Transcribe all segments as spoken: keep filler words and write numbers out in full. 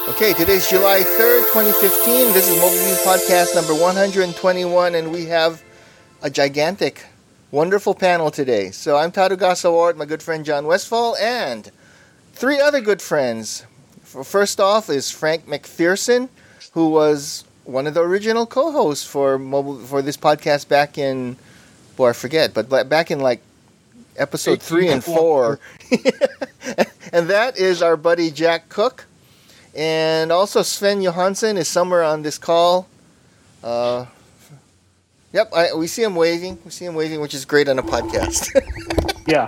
Okay, today's July third, twenty fifteen. This is Mobile View Podcast number one hundred twenty-one, and we have a gigantic, wonderful panel today. So I'm Tadu Gasawart, my good friend John Westfall, and three other good friends. First off is Frank McPherson, who was one of the original co-hosts for mobile for this podcast back in, boy, I forget, but back in like episode three and four. And that is our buddy Jack Cook. And also Sven Johansson is somewhere on this call. Uh, yep, I, we see him waving. We see him waving, which is great on a podcast. Yeah.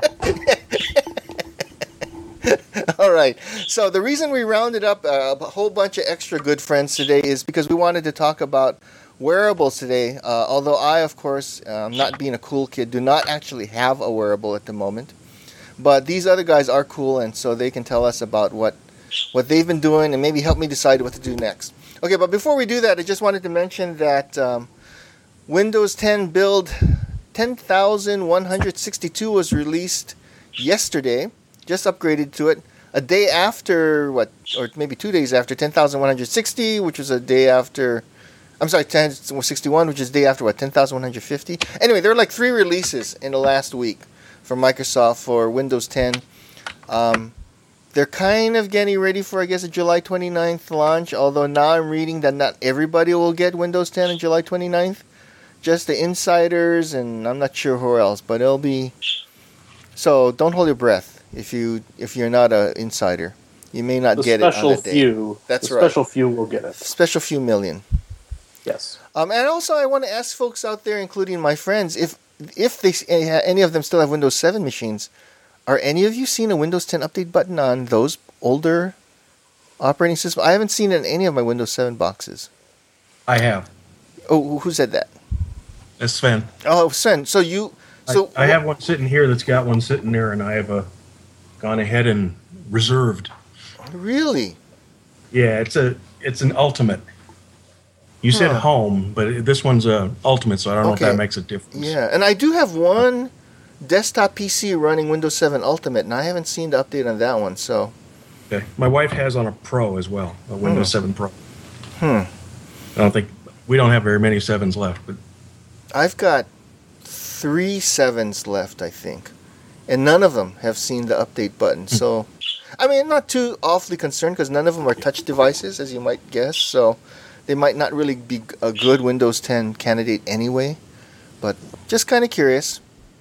All right. So the reason we rounded up a, a whole bunch of extra good friends today is because we wanted to talk about wearables today. Uh, although I, of course, um, not being a cool kid, do not actually have a wearable at the moment. But these other guys are cool, and so they can tell us about what what they've been doing and maybe help me decide what to do next. Okay, but before we do that, I just wanted to mention that um, Windows ten build ten thousand one hundred sixty-two was released yesterday. Just upgraded to it a day after, what, or maybe two days after ten thousand one hundred sixty, which was a day after, I'm sorry, ten sixty-one, which is a day after, what, ten thousand one hundred fifty? Anyway, there were like three releases in the last week from Microsoft for Windows ten. Um, they're kind of getting ready for, I guess, a July twenty-ninth launch, although now I'm reading that not everybody will get Windows ten on July twenty-ninth. Just the insiders, and I'm not sure who else, but it'll be... So don't hold your breath if you if you're not an insider. You may not the get it on special that day. few. That's the right. Special few will get it. Special few million. Yes. Um, and also, I want to ask folks out there, including my friends, if if they any of them still have Windows seven machines, are any of you seen a Windows ten update button on those older operating systems? I haven't seen it in any of my Windows seven boxes. I have. Oh, who said that? That's Sven. Oh, Sven. So you. So I, I have one sitting here that's got one sitting there, and I have a gone ahead and reserved. Really? Yeah, it's a it's an ultimate. You said Huh. home, but this one's a ultimate, so I don't know Okay. if that makes a difference. Yeah, and I do have one desktop P C running Windows seven Ultimate, and I haven't seen the update on that one. So. Okay. My wife has on a Pro as well, a Windows seven Pro. Hmm. I don't think we don't have very many sevens left, but I've got three sevens left, I think, and none of them have seen the update button. So, I mean, I'm not too awfully concerned because none of them are touch devices, as you might guess. So, they might not really be a good Windows ten candidate anyway. But just kind of curious.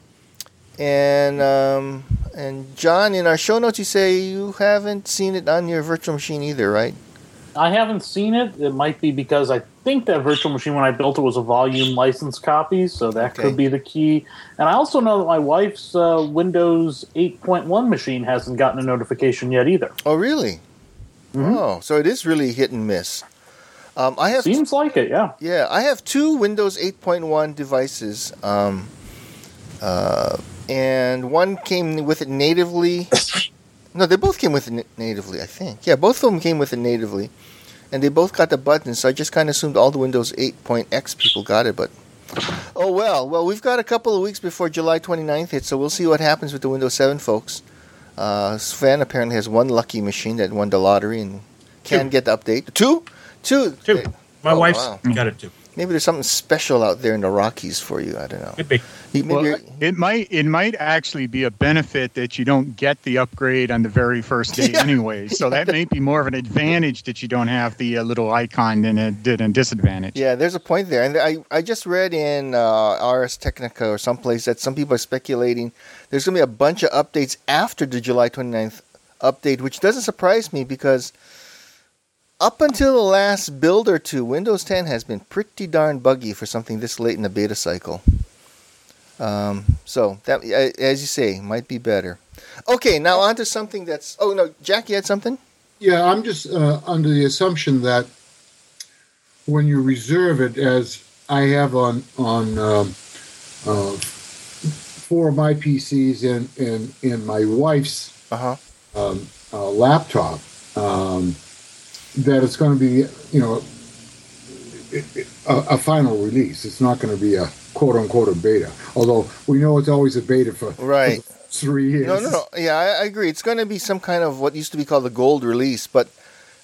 And um, and John, in our show notes, you say you haven't seen it on your virtual machine either, right? I haven't seen it. It might be because I think that virtual machine, when I built it, was a volume license copy, so that Okay. could be the key. And I also know that my wife's uh, Windows eight point one machine hasn't gotten a notification yet either. Oh, really? Mhm. Oh, so it is really hit and miss. Um, I have Seems like it, yeah. Yeah, I have two Windows eight point one devices, um, uh, and one came with it natively. No, they both came with it na- natively, I think. Yeah, both of them came with it natively, and they both got the buttons, so I just kind of assumed all the Windows eight point X people got it, but... Oh, well. Well, we've got a couple of weeks before July twenty-ninth hits, so we'll see what happens with the Windows seven folks. Uh, Sven apparently has one lucky machine that won the lottery and can Two. get the update. Two? Two? two. My Oh, wife's wow. got it too. Maybe there's something special out there in the Rockies for you. I don't know. Could be. You- Maybe Well, you're- it might it might actually be a benefit that you don't get the upgrade on the very first day Yeah. anyway. So that may be more of an advantage that you don't have the uh, little icon than it did a disadvantage. yeah, there's a point there. And I, I just read in uh, Ars Technica or someplace that some people are speculating there's going to be a bunch of updates after the July twenty-ninth update, which doesn't surprise me because up until the last build or two, Windows ten has been pretty darn buggy for something this late in the beta cycle. Um, so, that, as you say, might be better. Okay, now on to something that's... Oh, no, Jack, you had something? Yeah, I'm just uh, under the assumption that when you reserve it, as I have on on um, uh, four of my P Cs and and, and my wife's Uh-huh. um, uh, laptop, um, that it's going to be, you know, a, a final release. It's not going to be a quote unquote a beta, although we know it's always a beta for Right. three years. No, no, no. Yeah, I, I agree. It's going to be some kind of what used to be called the gold release, but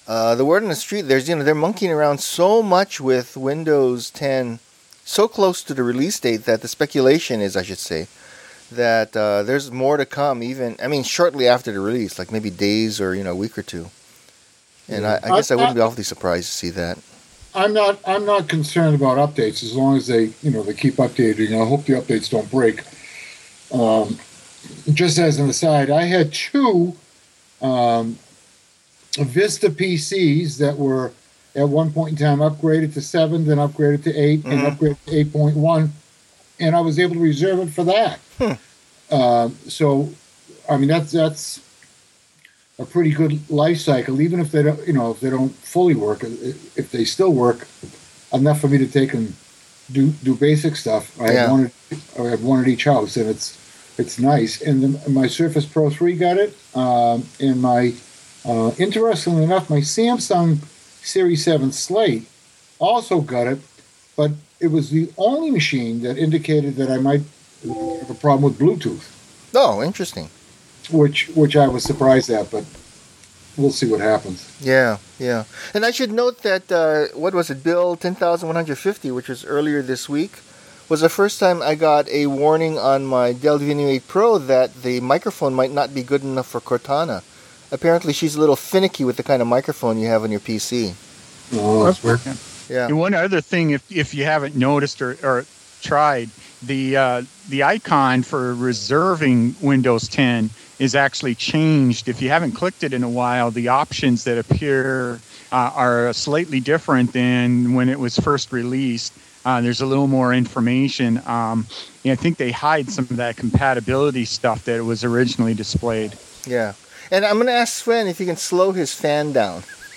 Uh, the word on the street, there's you know they're monkeying around so much with Windows ten, so close to the release date that the speculation is, I should say, that uh, there's more to come. Even I mean, shortly after the release, like maybe days or you know a week or two. And I, I guess I, I wouldn't be awfully surprised to see that. I'm not. I'm not concerned about updates as long as they, you know, they keep updating. I hope the updates don't break. Um, just as an aside, I had two um, Vista P Cs that were at one point in time upgraded to seven, then upgraded to eight, mm-hmm. and upgraded to eight point one, and I was able to reserve it for that. Hmm. Uh, so, I mean, that's that's a pretty good life cycle, even if they don't, you know, if they don't fully work. If they still work enough for me to take and do do basic stuff, I yeah. have one. I have one at each house, and it's it's nice. And the, my Surface Pro three got it, um, and my uh, interestingly enough, my Samsung Series seven Slate also got it, but it was the only machine that indicated that I might have a problem with Bluetooth. Oh, interesting. Which which I was surprised at, but we'll see what happens. Yeah, yeah. And I should note that, uh, what was it, Bill ten thousand one hundred fifty, which was earlier this week, was the first time I got a warning on my Dell Venue eight Pro that the microphone might not be good enough for Cortana. Apparently she's a little finicky with the kind of microphone you have on your P C. Oh, That's weird. Yeah. And one other thing, if if you haven't noticed or, or tried, the uh, the icon for reserving Windows ten is actually changed. If you haven't clicked it in a while, the options that appear uh, are slightly different than when it was first released. Uh, there's a little more information. Um, and I think they hide some of that compatibility stuff that was originally displayed. Yeah. And I'm going to ask Sven if he can slow his fan down.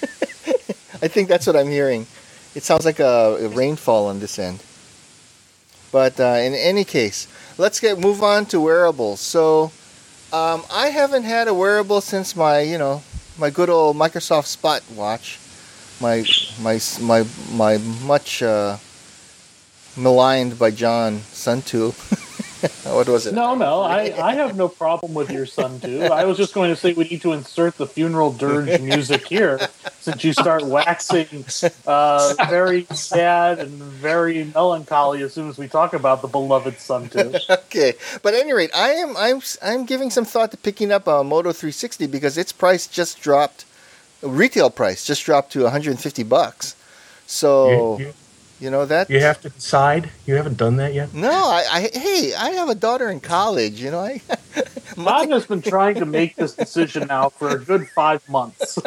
I think that's what I'm hearing. It sounds like a, a rainfall on this end. But uh, in any case, let's get move on to wearables. So um, I haven't had a wearable since my, you know, my good old Microsoft Spot watch. My my my my much uh, maligned by John Suntool. What was it? No, no, I, I have no problem with your son too. I was just going to say we need to insert the funeral dirge music here, since you start waxing uh, very sad and very melancholy as soon as we talk about the beloved son too. Okay, but at any rate, I am I'm I'm giving some thought to picking up a Moto three sixty because its price just dropped, retail price just dropped to one hundred fifty bucks. So. You, you, You know that you have to decide. You haven't done that yet. No, I, I hey, I have a daughter in college. You know, I. Bob has been trying to make this decision now for a good five months.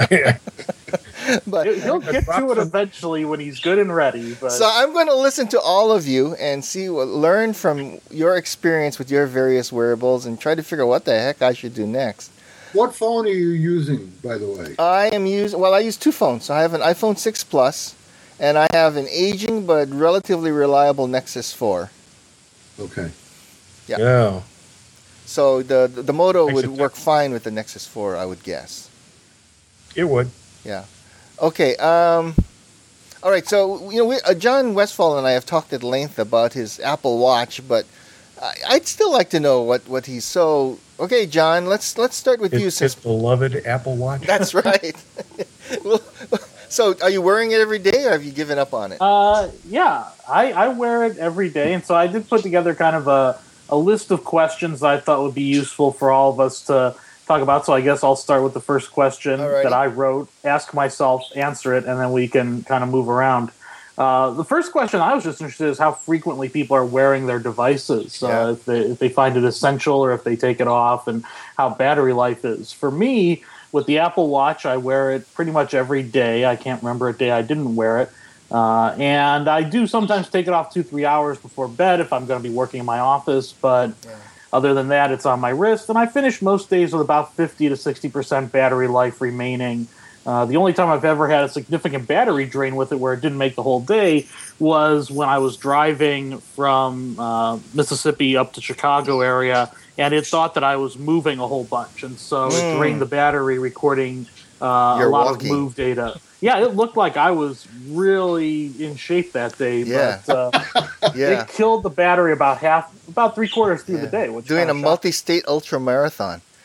But he'll get to it eventually when he's good and ready. But. So I'm going to listen to all of you and see what learn from your experience with your various wearables and try to figure out what the heck I should do next. What phone are you using, by the way? I am using well, I use two phones. So I have an iPhone six Plus. And I have an aging but relatively reliable Nexus four. Okay. Yeah. Yeah. So the the, the Moto Makes would it work fine with the Nexus four, I would guess. It would. Yeah. Okay. Um, all right. So you know, we, uh, John Westfall and I have talked at length about his Apple Watch, but I, I'd still like to know what, what he's so. Okay, John. Let's let's start with His, you. his Since beloved Apple Watch. That's right. well, So, are you wearing it every day, or have you given up on it? Uh, yeah, I, I wear it every day, and so I did put together kind of a, a list of questions that I thought would be useful for all of us to talk about. So I guess I'll start with the first question Alrighty. that I wrote, ask myself, answer it, and then we can kind of move around. Uh, the first question I was just interested in is how frequently people are wearing their devices, Yeah. uh, if, they, if they find it essential or if they take it off, and how battery life is. For me, with the Apple Watch, I wear it pretty much every day. I can't remember a day I didn't wear it. Uh, and I do sometimes take it off two, three hours before bed if I'm going to be working in my office. But Yeah. other than that, it's on my wrist. And I finish most days with about fifty to sixty percent battery life remaining. Uh, the only time I've ever had a significant battery drain with it where it didn't make the whole day was when I was driving from uh, Mississippi up to Chicago area, and it thought that I was moving a whole bunch, and so Mm. it drained the battery recording uh, a You're lot walking. of move data. Yeah, it looked like I was really in shape that day, Yeah. but uh, Yeah. it killed the battery about half, about three quarters through Yeah. the day. Which Doing kinda a shocked. multi-state ultra marathon.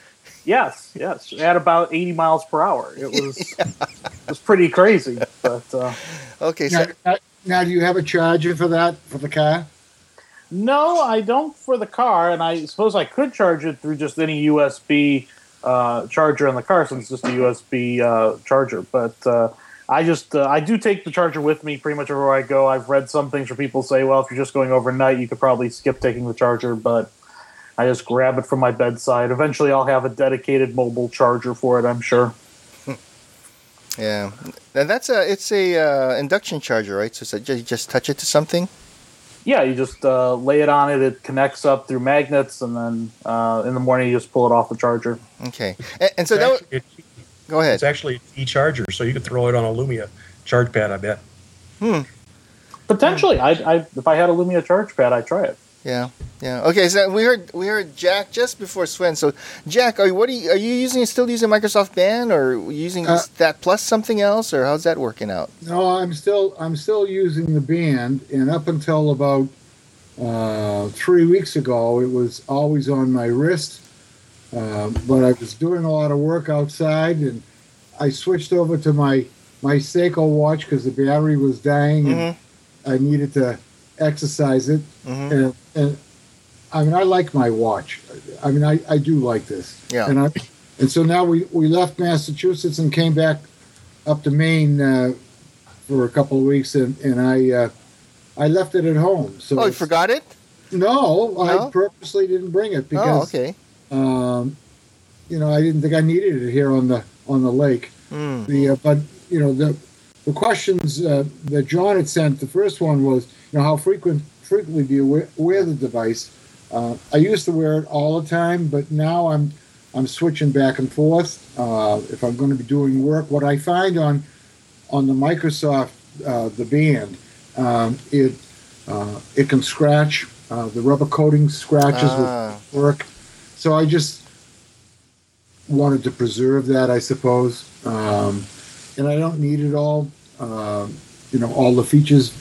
Yes, yes, at about eighty miles per hour. It was yeah. It was pretty crazy. But uh, okay, so now, now, do you have a charger for that for the car? No, I don't for the car, and I suppose I could charge it through just any U S B uh, charger in the car, since it's just a U S B uh, charger. But uh, I just uh, I do take the charger with me pretty much everywhere I go. I've read some things where people say, well, if you're just going overnight, you could probably skip taking the charger, but I just grab it from my bedside. Eventually, I'll have a dedicated mobile charger for it, I'm sure. Yeah, and that's a it's a uh, induction charger, right? So, so you just touch it to something. Yeah, you just uh, lay it on it. It connects up through magnets, and then uh, in the morning you just pull it off the charger. Okay, and, and so it's that actually, it, go ahead. It's actually an e-charger, so you could throw it on a Lumia charge pad. I bet. Hmm. Potentially, I, I if I had a Lumia charge pad, I'd try it. Yeah, yeah. Okay, so we heard we heard Jack just before Sven. So, Jack, are you what are you, are you using? Still using Microsoft Band, or using uh, that plus something else, or how's that working out? No, I'm still I'm still using the Band, and up until about uh, three weeks ago, it was always on my wrist. Uh, but I was doing a lot of work outside, and I switched over to my my Seiko watch because the battery was dying, and mm-hmm. I needed to exercise it. Mm-hmm. And, and I mean, I like my watch. I mean, I, I do like this. Yeah. And I and so now we, we left Massachusetts and came back up to Maine uh, for a couple of weeks, and and I uh, I left it at home. So oh, you forgot it? No, no, I purposely didn't bring it because oh, okay. um, you know, I didn't think I needed it here on the on the lake. Mm. The uh, but you know the the questions uh, that John had sent. The first one was, you know, how frequent frequently do you wear, wear the device? Uh, I used to wear it all the time, but now I'm I'm switching back and forth. Uh, if I'm going to be doing work, what I find on on the Microsoft uh, the Band, um, it uh, it can scratch. Uh, the rubber coating scratches ah. with work, so I just wanted to preserve that, I suppose. Um, and I don't need it all. Uh, you know, all the features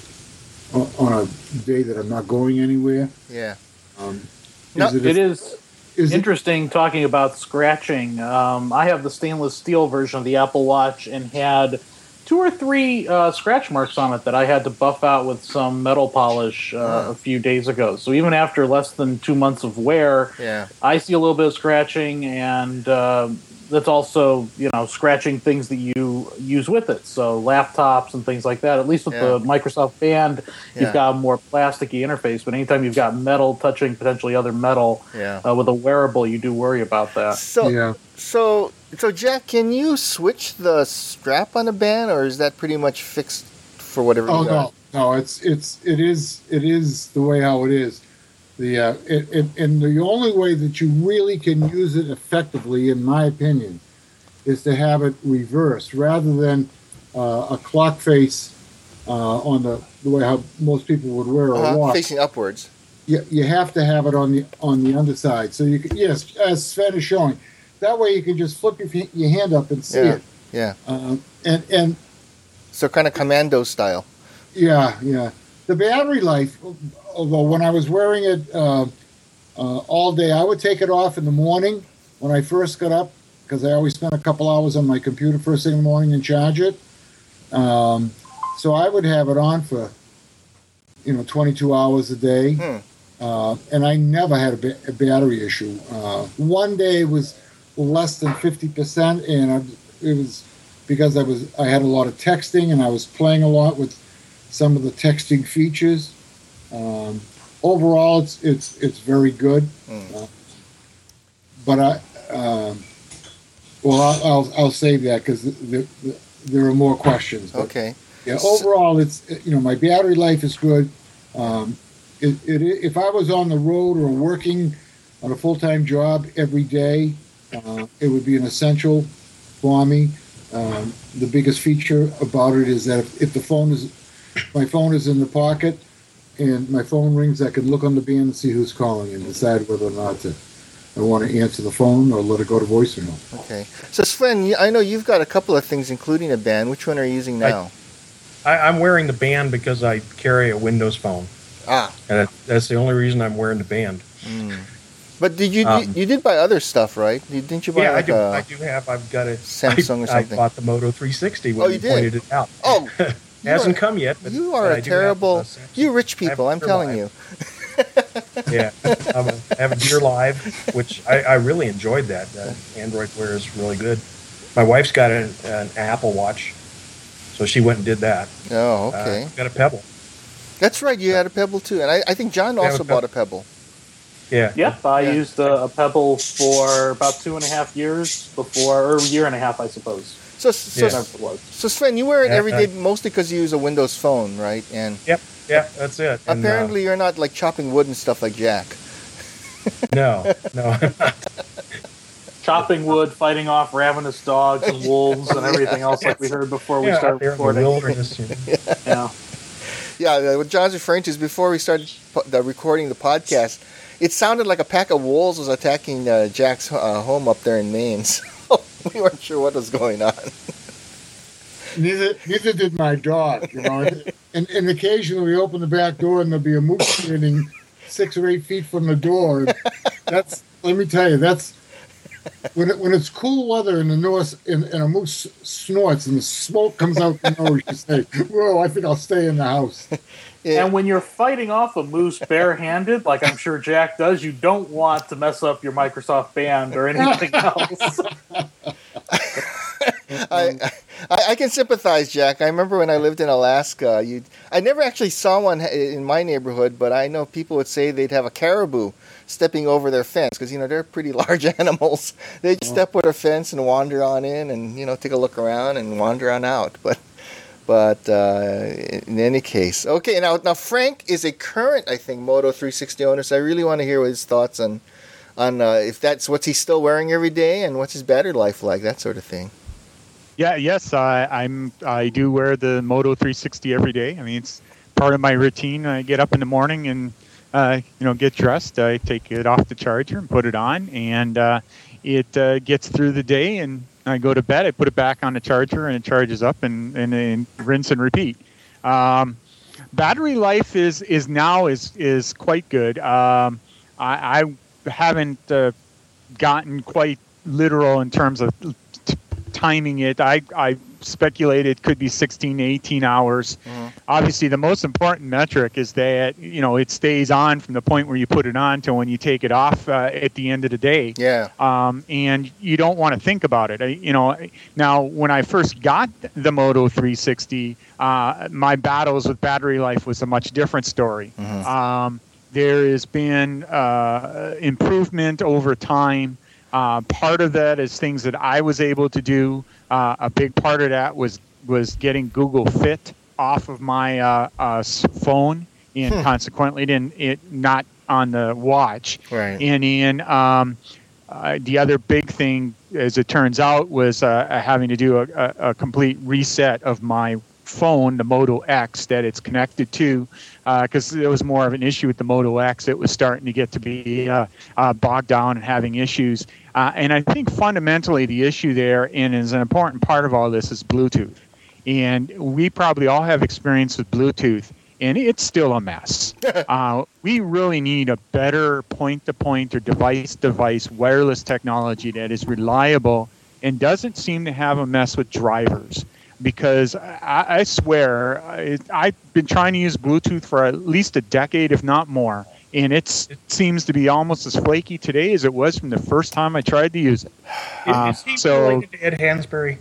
on a day that I'm not going anywhere. Yeah. Um, no, is it, it a, is, is interesting it, talking about scratching. Um, I have the stainless steel version of the Apple Watch and had two or three uh, scratch marks on it that I had to buff out with some metal polish uh, oh. a few days ago. So even after less than two months of wear, yeah. I see a little bit of scratching, and uh, that's also, you know, scratching things that you use with it. So laptops and things like that. At least with yeah. the Microsoft Band, yeah. you've got a more plasticky interface. But anytime you've got metal touching potentially other metal yeah. uh, with a wearable, you do worry about that. So, yeah. so, so Jack, can you switch the strap on the Band, or is that pretty much fixed for whatever? Oh you got? no, no, it's it's it is it is the way how it is. The uh, it, it, and the only way that you really can use it effectively, in my opinion, is to have it reversed rather than uh, a clock face uh, on the, the way how most people would wear a uh-huh. watch. Facing upwards. You, you have to have it on the on the underside. So you can, yes, as Sven is showing, that way you can just flip your, your hand up and see yeah. it. Yeah. Uh, and and so kind of commando style. Yeah, yeah. The battery life, although when I was wearing it uh, uh, all day, I would take it off in the morning when I first got up, because I always spent a couple hours on my computer first thing in the morning and charge it. Um, so I would have it on for, you know, twenty-two hours a day. Hmm. Uh, and I never had a, ba- a battery issue. Uh, one day was less than fifty percent, and I, it was because I was I had a lot of texting, and I was playing a lot with some of the texting features. Um, overall, it's it's it's very good. Mm. Uh, but I, um, well, I'll, I'll I'll save that because the, the, the, there are more questions. But okay. Yeah. Overall, it's you know my battery life is good. Um, it, it if I was on the road or working on a full time job every day, uh, it would be an essential for me. Um, the biggest feature about it is that if, if the phone is my phone is in the pocket and my phone rings, I can look on the band and see who's calling and decide whether or not to I want to answer the phone or let it go to voicemail. Okay. So Sven, I know you've got a couple of things, including a Band. Which one are you using now? I, I, I'm wearing the Band because I carry a Windows phone. Ah. And that, that's the only reason I'm wearing the Band. Mm. But did you Um, you did buy other stuff, right? You- Didn't you buy Yeah, I like do. a I do have. I've got a Samsung I, or something? I bought the Moto three sixty when Oh, you, you did? pointed it out. Oh, you hasn't are- come yet. But, you but are I a do terrible. Have a Samsung. You rich I have people, a I'm Deer telling Live. you. Yeah, I'm a, I have a Deer Live, which I, I really enjoyed. That uh, Android Wear is really good. My wife's got an, an Apple Watch, so she went and did that. Oh, Uh, okay. got a Pebble. That's right. You had a Pebble too, and I, I think John have also a bought a Pebble. Yeah. Yep, I Yeah. used a, a Pebble for about two and a half years before, or a year and a half, I suppose. So so Yeah. Whatever it was. so Sven, you wear it Yeah, every I- day mostly because you use a Windows phone, right? And Yep. Yeah, that's it. And, uh, apparently you're not like chopping wood and stuff like Jack. no, no. Chopping wood, fighting off ravenous dogs and wolves and everything else like we heard before we yeah, out started there in the recording. wilderness. You know. Yeah. Yeah, what John's referring to is before we started po- the recording the podcast, it sounded like a pack of wolves was attacking uh, Jack's uh, home up there in Maine. So we weren't sure what was going on. Neither neither did my dog, you know. And, and occasionally we open the back door and there'll be a moose standing six or eight feet from the door. That's let me tell you, that's when it, when it's cool weather in the north and, and a moose snorts and the smoke comes out the nose, you say, "Whoa, I think I'll stay in the house." Yeah. And when you're fighting off a moose barehanded, like I'm sure Jack does, you don't want to mess up your Microsoft Band or anything else. I, I I can sympathize, Jack. I remember when I lived in Alaska. You, I never actually saw one in my neighborhood, but I know people would say they'd have a caribou stepping over their fence because you know they're pretty large animals. They'd step over their fence and wander on in, and you know take a look around and wander on out. But but uh, in any case, okay. Now now Frank is a current, I think, Moto three sixty owner. So I really want to hear his thoughts on on uh, if that's what's he still wearing every day and what's his battery life like, that sort of thing. Yeah, yes, I, I'm. I do wear the Moto three sixty every day. I mean, it's part of my routine. I get up in the morning and uh, you know get dressed. I take it off the charger and put it on, and uh, it uh, gets through the day. And I go to bed. I put it back on the charger, and it charges up, and and, and rinse and repeat. Um, battery life is is now is is quite good. Um, I, I haven't uh, gotten quite literal in terms of t- timing it. I, I speculate it could be sixteen to eighteen hours. Mm-hmm. Obviously, the most important metric is that, you know, it stays on from the point where you put it on to when you take it off uh, at the end of the day. Yeah. Um, and you don't want to think about it. I, you know, now when I first got the Moto three sixty, uh, my battles with battery life was a much different story. Mhm. Um, there has been uh, improvement over time. Uh, part of that is things that I was able to do. Uh, a big part of that was was getting Google Fit off of my uh, uh, s- phone, and Hmm. consequently, then it not on the watch. Right. And in um, uh, the other big thing, as it turns out, was uh, having to do a, a, a complete reset of my phone, the Moto X that it's connected to, because there was more of an issue with the Moto X. It was starting to get to be uh, uh, bogged down and having issues. Uh, and I think fundamentally the issue there, and is an important part of all this, is Bluetooth. And we probably all have experience with Bluetooth, and it's still a mess. uh, we really need a better point-to-point or device-device wireless technology that is reliable and doesn't seem to have a mess with drivers. Because I, I swear, I, I've been trying to use Bluetooth for at least a decade, if not more, and it's, it seems to be almost as flaky today as it was from the first time I tried to use it. Uh, Is he so, related to Ed Hansberry?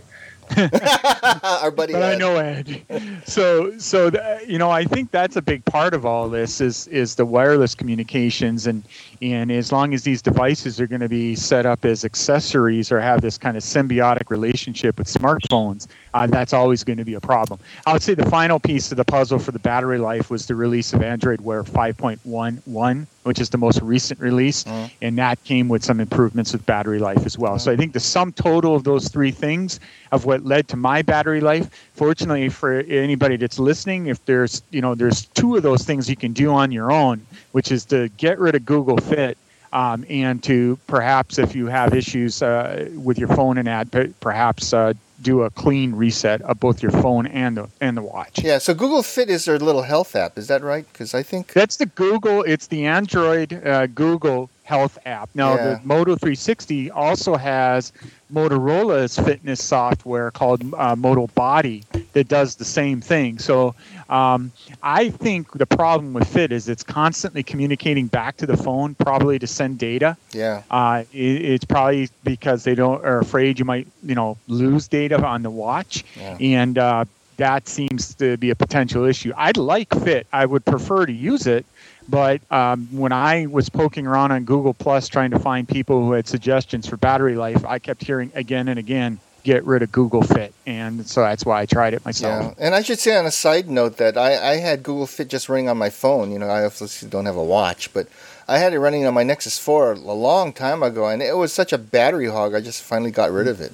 Our buddy. but I Ed. know Ed. So, so the, you know, I think that's a big part of all this is is the wireless communications, and and as long as these devices are going to be set up as accessories or have this kind of symbiotic relationship with smartphones, uh, that's always going to be a problem. I would say the final piece of the puzzle for the battery life was the release of Android Wear five point one, which is the most recent release, Mhm. and that came with some improvements with battery life as well. So I think the sum total of those three things of what led to my battery life, fortunately for anybody that's listening, if there's, you know, there's two of those things you can do on your own, which is to get rid of Google Fit, um, and to perhaps, if you have issues uh, with your phone and ad, pe- perhaps uh, do a clean reset of both your phone and the and the watch. Yeah, so Google Fit is their little health app. Is that right? Because I think. That's the Google. It's the Android uh, Google health app. Now, Yeah. the Moto three sixty also has Motorola's fitness software called uh, Moto Body that does the same thing. So um, I think the problem with Fit is it's constantly communicating back to the phone, probably to send data. Yeah. Uh, it, it's probably because they don't are afraid you might, you know, lose data on the watch, Yeah. and uh, that seems to be a potential issue. I'd like Fit. I would prefer to use it. But um, when I was poking around on Google Plus trying to find people who had suggestions for battery life, I kept hearing again and again, get rid of Google Fit. And so that's why I tried it myself. Yeah. And I should say on a side note that I, I had Google Fit just running on my phone. You know, I obviously don't have a watch, but I had it running on my Nexus four a long time ago, and it was such a battery hog, I just finally got rid of it.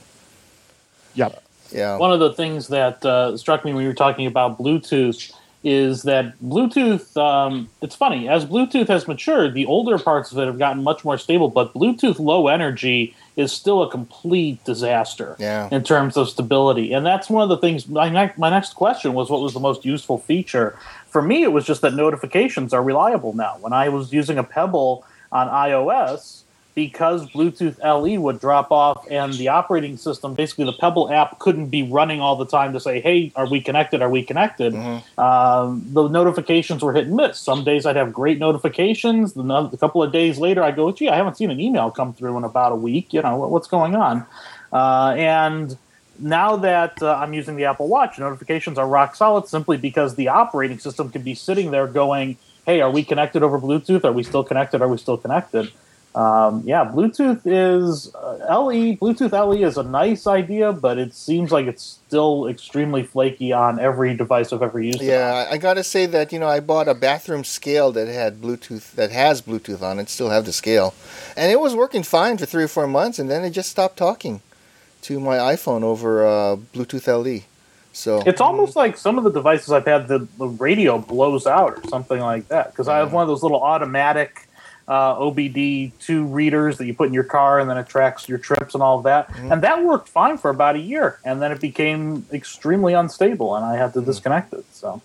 Yep. Yeah. One of the things that uh, struck me when you were talking about Bluetooth is that Bluetooth, um, it's funny, as Bluetooth has matured, the older parts of it have gotten much more stable, but Bluetooth low energy is still a complete disaster Yeah. in terms of stability. And that's one of the things, my, ne- my next question was what was the most useful feature? For me, it was just that notifications are reliable now. When I was using a Pebble on iOS, because Bluetooth L E would drop off and the operating system, basically the Pebble app, couldn't be running all the time to say, hey, are we connected? Are we connected? Mm-hmm. Um, the notifications were hit and miss. Some days I'd have great notifications. A couple of days later, I go, gee, I haven't seen an email come through in about a week. You know, what's going on? Uh, and now that uh, I'm using the Apple Watch, notifications are rock solid simply because the operating system can be sitting there going, hey, are we connected over Bluetooth? Are we still connected? Are we still connected? Um, yeah, Bluetooth is uh, L E. Bluetooth L E is a nice idea, but it seems like it's still extremely flaky on every device I've ever used. Yeah, I gotta say that, you know, I bought a bathroom scale that had Bluetooth, that has Bluetooth on it, still have the scale, and it was working fine for three or four months, and then it just stopped talking to my iPhone over uh, Bluetooth L E. So It's almost like some of the devices I've had, the, the radio blows out or something like that, because I have one of those little automatic Uh, O B D two readers that you put in your car, and then it tracks your trips and all of that. Mm-hmm. And that worked fine for about a year, and then it became extremely unstable, and I had to mm-hmm. disconnect it. So,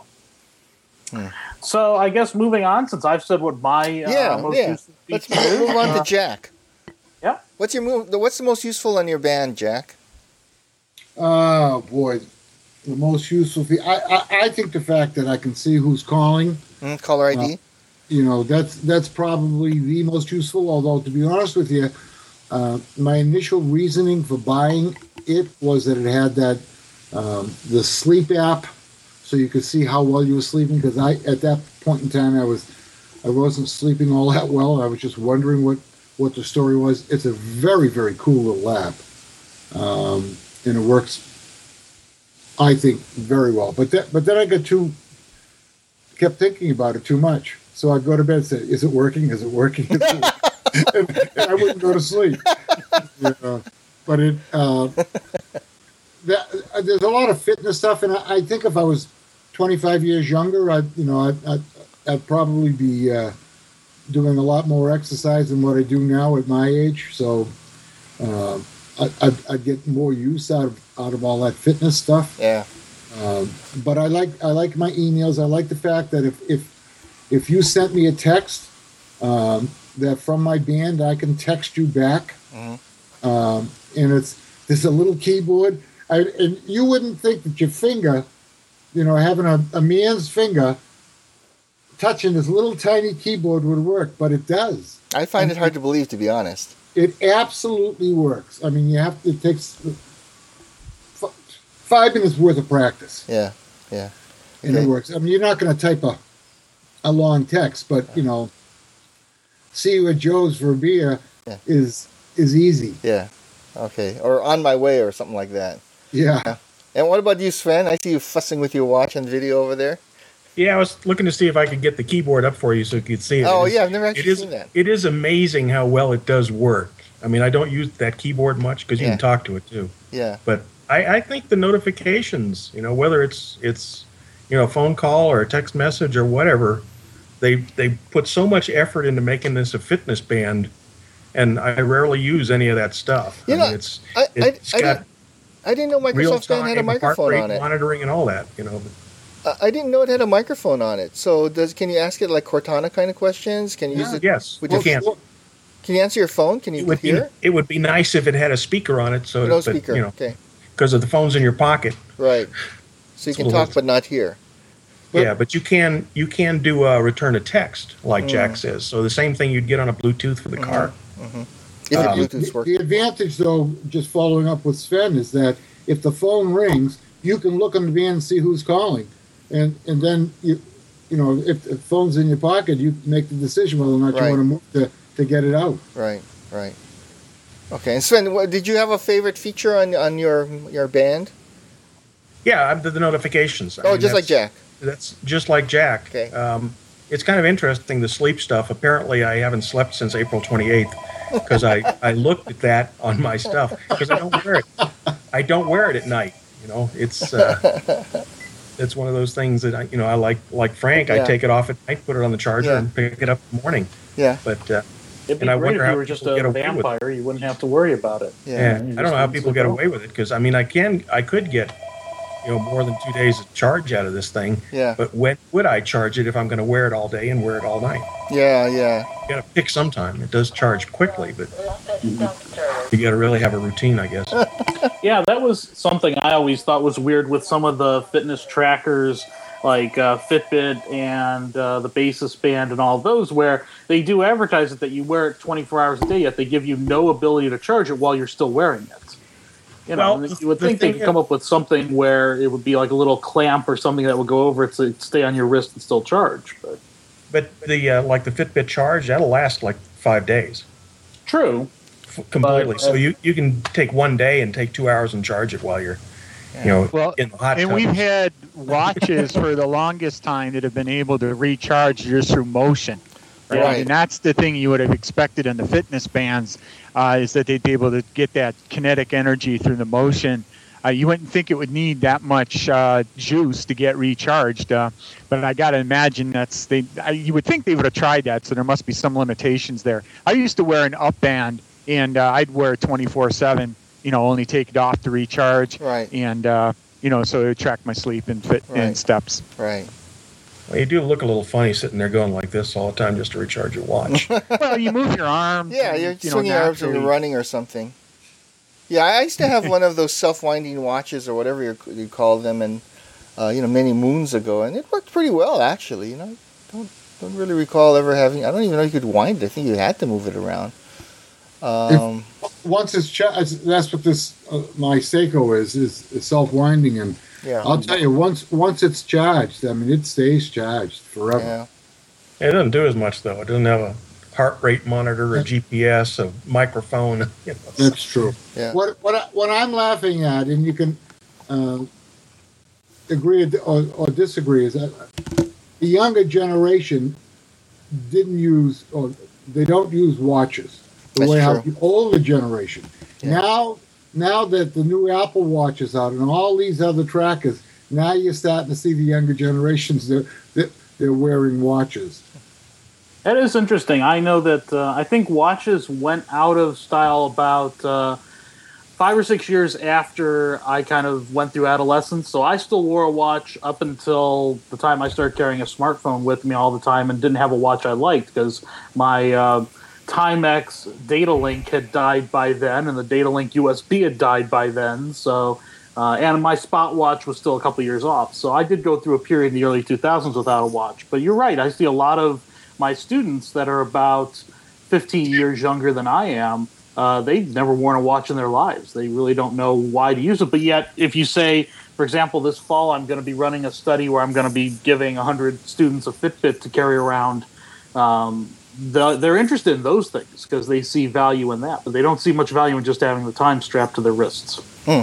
mm. so I guess moving on, since I've said what my uh, yeah, most yeah. useful Let's feature move is, on uh, to Jack. Yeah. What's your move? What's the most useful on your band, Jack? Oh boy, the most useful. Fe- I, I I think the fact that I can see who's calling, mm, caller I D. Uh, You know, that's that's probably the most useful. Although, to be honest with you, uh, my initial reasoning for buying it was that it had that um, the sleep app, so you could see how well you were sleeping. Because I, at that point in time, I was I wasn't sleeping all that well. I was just wondering what, what the story was. It's a very very cool little app, um, and it works, I think, very well. But that but then I got too kept thinking about it too much. So I'd go to bed and say, is it working? Is it working? Is it working? and, and I wouldn't go to sleep. You know, but it, uh, that, uh, there's a lot of fitness stuff. And I, I think if I was twenty-five years younger, I'd, you know, I'd, I'd, I'd probably be uh, doing a lot more exercise than what I do now at my age. So uh, I, I'd, I'd get more use out of, out of all that fitness stuff. Yeah. Um, but I like, I like my emails. I like the fact that if, if, If you sent me a text um, that from my band, I can text you back. Mm-hmm. Um, and it's there's a little keyboard. I, and you wouldn't think that your finger, you know, having a, a man's finger touching this little tiny keyboard would work, but it does. I find and it hard to believe, to be honest. It absolutely works. I mean, you have to, it takes f- five minutes worth of practice. Yeah, yeah. And okay. It works. I mean, you're not going to type a a long text, but you know, see you at Joe's for a beer yeah. is is easy. Yeah. Okay. Or on my way or something like that. Yeah. yeah. And what about you, Sven? I see you fussing with your watch and video over there. Yeah, I was looking to see if I could get the keyboard up for you so you could see it. Oh, it is, yeah, I've never actually it is, seen that. It is amazing how well it does work. I mean, I don't use that keyboard much because you yeah. can talk to it too. Yeah. But I, I think the notifications, you know, whether it's it's you know a phone call or a text message or whatever, They they put so much effort into making this a fitness band, and I rarely use any of that stuff. You I know, mean, it's, I, it's I, I, got didn't, I didn't know Microsoft Band had a microphone on it. Monitoring and all that, you know. Uh, I didn't know it had a microphone on it. So does can you ask it like Cortana kind of questions? Can you Yeah. use it? Yes, with you your- can. Well, Can you answer your phone? Can you it would hear? Be, it would be nice if it had a speaker on it, so No that, speaker. But, you know, okay. because of the phone's in your pocket. Right. So you It's can a little- talk but not hear. Yeah, but you can you can do a return to text, like Mm. Jack says. So the same thing you'd get on a Bluetooth for the car. If Um, your The, Bluetooth's the working. advantage, though, just following up with Sven, is that if the phone rings, you can look on the band and see who's calling, and and then you, you know, if the phone's in your pocket, you make the decision whether or not Right. you want to move to, to get it out. Right, right. Okay, and Sven, what, did you have a favorite feature on on your your band? Yeah, I- the, the notifications. I Oh, mean, just like that's- Jack. That's just like Jack. Okay. Um, it's kind of interesting, the sleep stuff. Apparently, I haven't slept since April twenty-eighth because I, I looked at that on my stuff because I don't wear it. I don't wear it at night. You know, it's uh, it's one of those things that I, you know, I like like Frank. Yeah. I take it off at night, put it on the charger, Yeah. and pick it up in the morning. Yeah, But uh, It'd be And I great wonder if how you were just people a get away with it. vampire. You wouldn't have to worry about it. yeah. yeah, you I don't know just how need people to get go. away with it because I mean, I can I could get you know more than two days of charge out of this thing. Yeah. But when would I charge it if I'm going to wear it all day and wear it all night? Yeah, yeah. You got to pick some time. It does charge quickly, but you got to really have a routine, I guess. Yeah, that was something I always thought was weird with some of the fitness trackers like uh, Fitbit and uh, the Basis Band and all those, where they do advertise it that you wear it twenty-four hours a day, yet they give you no ability to charge it while you're still wearing it. You know, Well, you would the think they thing could is- come up with something where it would be like a little clamp or something that would go over it so it'd stay on your wrist and still charge. But But the uh, like the Fitbit charge, that'll last like five days true. f- completely. But, so uh, you, you can take one day and take two hours and charge it while you're you know Well, in the hot And tub. we've had watches for the longest time that have been able to recharge just through motion. Right? Right. And that's the thing you would have expected in the fitness bands, uh, is that they'd be able to get that kinetic energy through the motion. Uh, you wouldn't think it would need that much uh, juice to get recharged, uh, but I got to imagine that's they. I, you would think they would have tried that, so there must be some limitations there. I used to wear an up band, and uh, I'd wear it twenty-four seven. You know, only take it off to recharge, Right. and uh, you know, so it would track my sleep and fit Right. and steps. Right. Well, you do look a little funny sitting there going like this all the time just to recharge your watch. Well, you move your arms. Yeah, and, you're you know, swinging your arms and you're naturally- running or something. Yeah, I used to have one of those self-winding watches or whatever you you call them, and uh, you know, many moons ago, and it worked pretty well actually. You know, don't don't really recall ever having. I don't even know you could wind it. I think you had to move it around. Um, Once it's charged, that's what this uh, my Seiko is, is, is self-winding, and yeah, I'll tell you, once once it's charged, I mean, it stays charged forever. yeah, It doesn't do as much though. It doesn't have a heart rate monitor, a G P S, a microphone. You know, That's true. yeah. What what I, what I'm laughing at, and you can uh, agree or, or disagree, is that the younger generation didn't use, or they don't use watches the That's way how true. the older generation. Yeah. Now, now that the new Apple Watch is out and all these other trackers, now you're starting to see the younger generations that they're, they're wearing watches. That is interesting. I know that uh, I think watches went out of style about uh, five or six years after I kind of went through adolescence. So I still wore a watch up until the time I started carrying a smartphone with me all the time and didn't have a watch I liked because my uh, Timex data link had died by then and the data link U S B had died by then. So uh, and my Spot watch was still a couple years off. So I did go through a period in the early two thousands without a watch. But you're right. I see a lot of my students that are about fifteen years younger than I am, uh, they've never worn a watch in their lives. They really don't know why to use it. But yet, if you say, for example, this fall I'm going to be running a study where I'm going to be giving one hundred students a Fitbit to carry around, um, the, they're interested in those things because they see value in that. But they don't see much value in just having the time strapped to their wrists.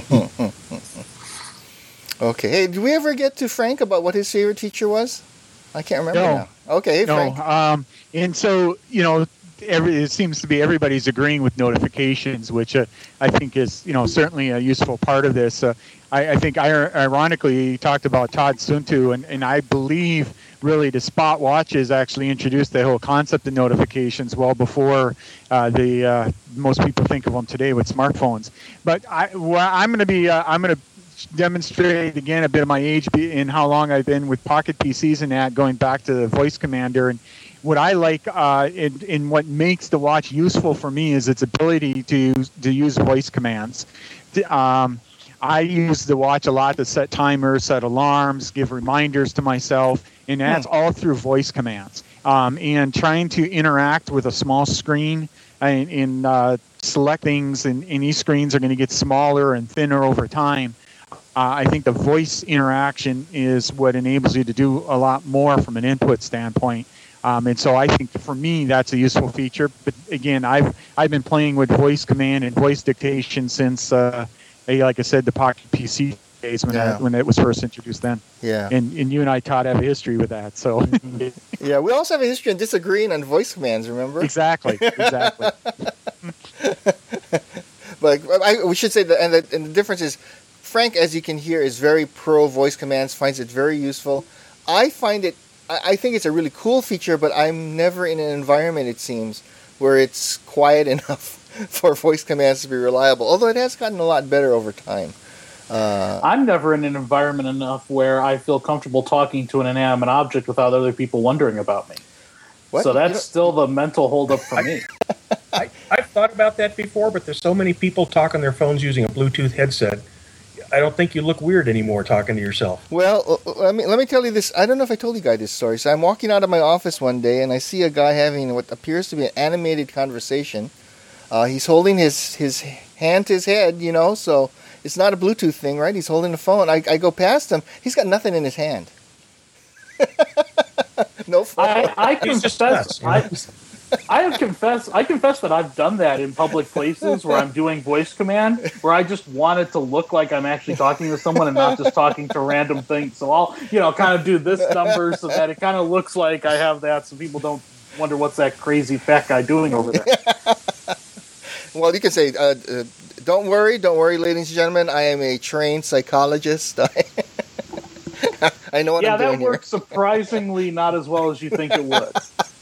Okay. Hey, did we ever get to Frank about what his favorite teacher was? I can't remember No. now. Okay, hey, No, Frank. um, and so you know, every, it seems to be everybody's agreeing with notifications, which uh, I think is you know certainly a useful part of this. Uh, I, I think ir- ironically, he talked about Todd Suntu, and, and I believe really the Spot watches actually introduced the whole concept of notifications well before uh, the uh, most people think of them today with smartphones. But I, well, I'm going to be uh, I'm going to demonstrate again a bit of my age and how long I've been with Pocket P Cs and that, going back to the voice commander. And what I like uh, in, in what makes the watch useful for me is its ability to to use voice commands. Um, I use the watch a lot to set timers, set alarms, give reminders to myself, and that's hmm. all through voice commands. Um, and trying to interact with a small screen and, and uh, select things, and, and these screens are going to get smaller and thinner over time. Uh, I think the voice interaction is what enables you to do a lot more from an input standpoint. Um, and so I think for me that's a useful feature. But again, I've I've been playing with voice command and voice dictation since, uh, like I said, the Pocket P C days when yeah. I, when it was first introduced then. Yeah. And and you and I, Todd, have a history with that. So. Yeah, we also have a history in disagreeing on voice commands. Remember? Exactly. Exactly. But I, we should say that, and the, and the difference is, Frank, as you can hear, is very pro voice commands. Finds it very useful. I find it. I think it's a really cool feature, but I'm never in an environment, it seems, where it's quiet enough for voice commands to be reliable, although it has gotten a lot better over time. Uh, I'm never in an environment enough where I feel comfortable talking to an inanimate object without other people wondering about me. What? So that's still the mental holdup for me. I, I've thought about that before, but there's so many people talk on their phones using a Bluetooth headset. I don't think you look weird anymore talking to yourself. Well, let me let me tell you this. I don't know if I told you guys this story. So I'm walking out of my office one day, and I see a guy having what appears to be an animated conversation. Uh, he's holding his, his hand to his head, you know, so it's not a Bluetooth thing, right? He's holding the phone. I, I go past him. He's got nothing in his hand. No phone. I, I confess. I, I have confessed. I confess that I've done that in public places where I'm doing voice command, where I just want it to look like I'm actually talking to someone and not just talking to random things. So I'll, you know, kind of do this number so that it kind of looks like I have that, so people don't wonder what's that crazy fat guy doing over there. Well, you can say, uh, uh, "Don't worry, don't worry, ladies and gentlemen. I am a trained psychologist. I know what yeah, I'm doing." Yeah, that works here. surprisingly not as well as you think it would.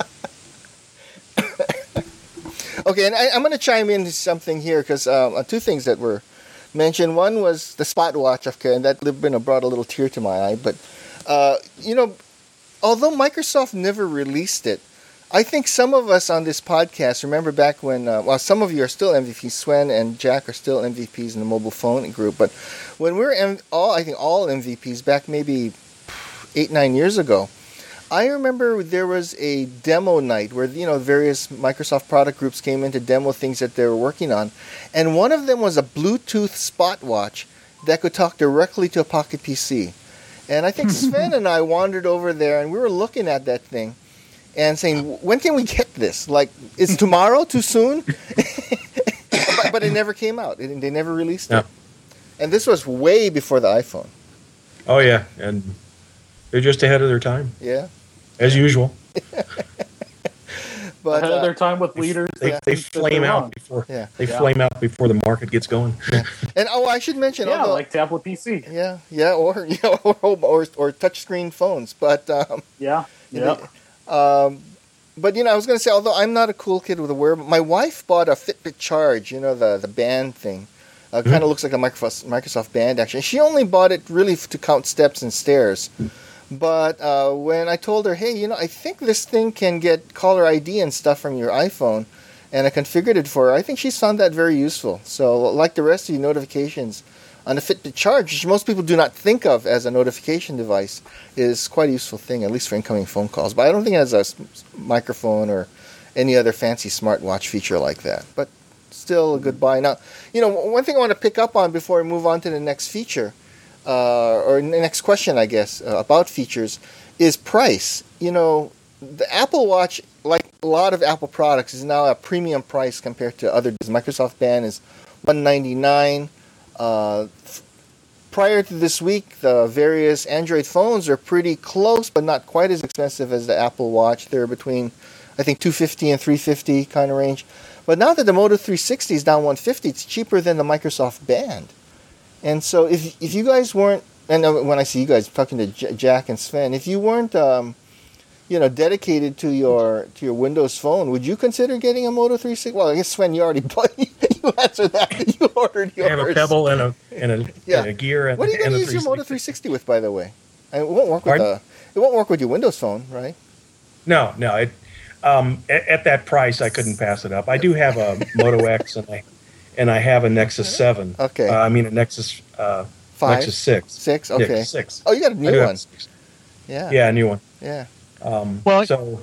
Okay, and I, I'm going to chime into something here because um, two things that were mentioned. One was the Spot Watch, okay, and that brought a little tear to my eye. But, uh, you know, although Microsoft never released it, I think some of us on this podcast remember back when, uh, well, some of you are still M V Ps. Sven and Jack are still M V Ps in the mobile phone group. But when we were M- all, I think all M V Ps back maybe eight, nine years ago, I remember there was a demo night where, you know, various Microsoft product groups came in to demo things that they were working on. And one of them was a Bluetooth Spot Watch that could talk directly to a Pocket P C. And I think Sven and I wandered over there and we were looking at that thing and saying, when can we get this? Like, is tomorrow too soon? but, but it never came out. It, they never released yeah. it. And this was way before the iPhone. Oh, yeah. And they're just ahead of their time. Yeah. As usual. But, ahead uh, of their time with leaders. They, that they think that flame they're out wrong. before Yeah. they Yeah. flame out before the market gets going. Yeah. And oh, I should mention, Yeah, although, like tablet P C. yeah, yeah, or you know, or or, or touchscreen phones. But um, Yeah, yeah. um, but you know, I was going to say, although I'm not a cool kid with a wearable, my wife bought a Fitbit Charge. You know, the the band thing. Uh, Mm-hmm. kind of looks like a Microsoft Microsoft Band. Actually, she only bought it really f- to count steps and stairs. But uh, when I told her, hey, you know, I think this thing can get caller I D and stuff from your iPhone, and I configured it for her, I think she's found that very useful. So, like the rest of you, notifications on the Fitbit Charge, which most people do not think of as a notification device, is quite a useful thing, at least for incoming phone calls. But I don't think it has a s- microphone or any other fancy smartwatch feature like that. But still a good buy. Now, you know, one thing I want to pick up on before we move on to the next feature, Uh, or the next question, I guess, uh, about features, is price. You know, the Apple Watch, like a lot of Apple products, is now a premium price compared to other. Microsoft Band is one hundred ninety-nine dollars. Uh, f- prior to this week, the various Android phones are pretty close, but not quite as expensive as the Apple Watch. They're between, I think, two hundred fifty dollars and three hundred fifty dollars kind of range. But now that the Moto three sixty is down one hundred fifty dollars, it's cheaper than the Microsoft Band. And so if if you guys weren't, and when I see you guys talking to J- Jack and Sven, if you weren't, um, you know, dedicated to your to your Windows phone, would you consider getting a Moto three sixty? Well, I guess Sven, you already bought, you you answer that. You ordered yours. I have a Pebble and a and a, Yeah. and a Gear. And, What are you going and to a use your Moto three three sixty sixty. with, by the way? And it won't work with Pardon? uh, it won't work with your Windows Phone, right? No, no. It, um, at, at that price, I couldn't pass it up. I do have a Moto X, and I and I have a Nexus seven. Okay. Uh, I mean a Nexus uh, Five? Nexus six. Six? Yeah, Okay. six. Oh, you got a I new do have one. six. Yeah. Yeah, a new one. Yeah. Um, Well, so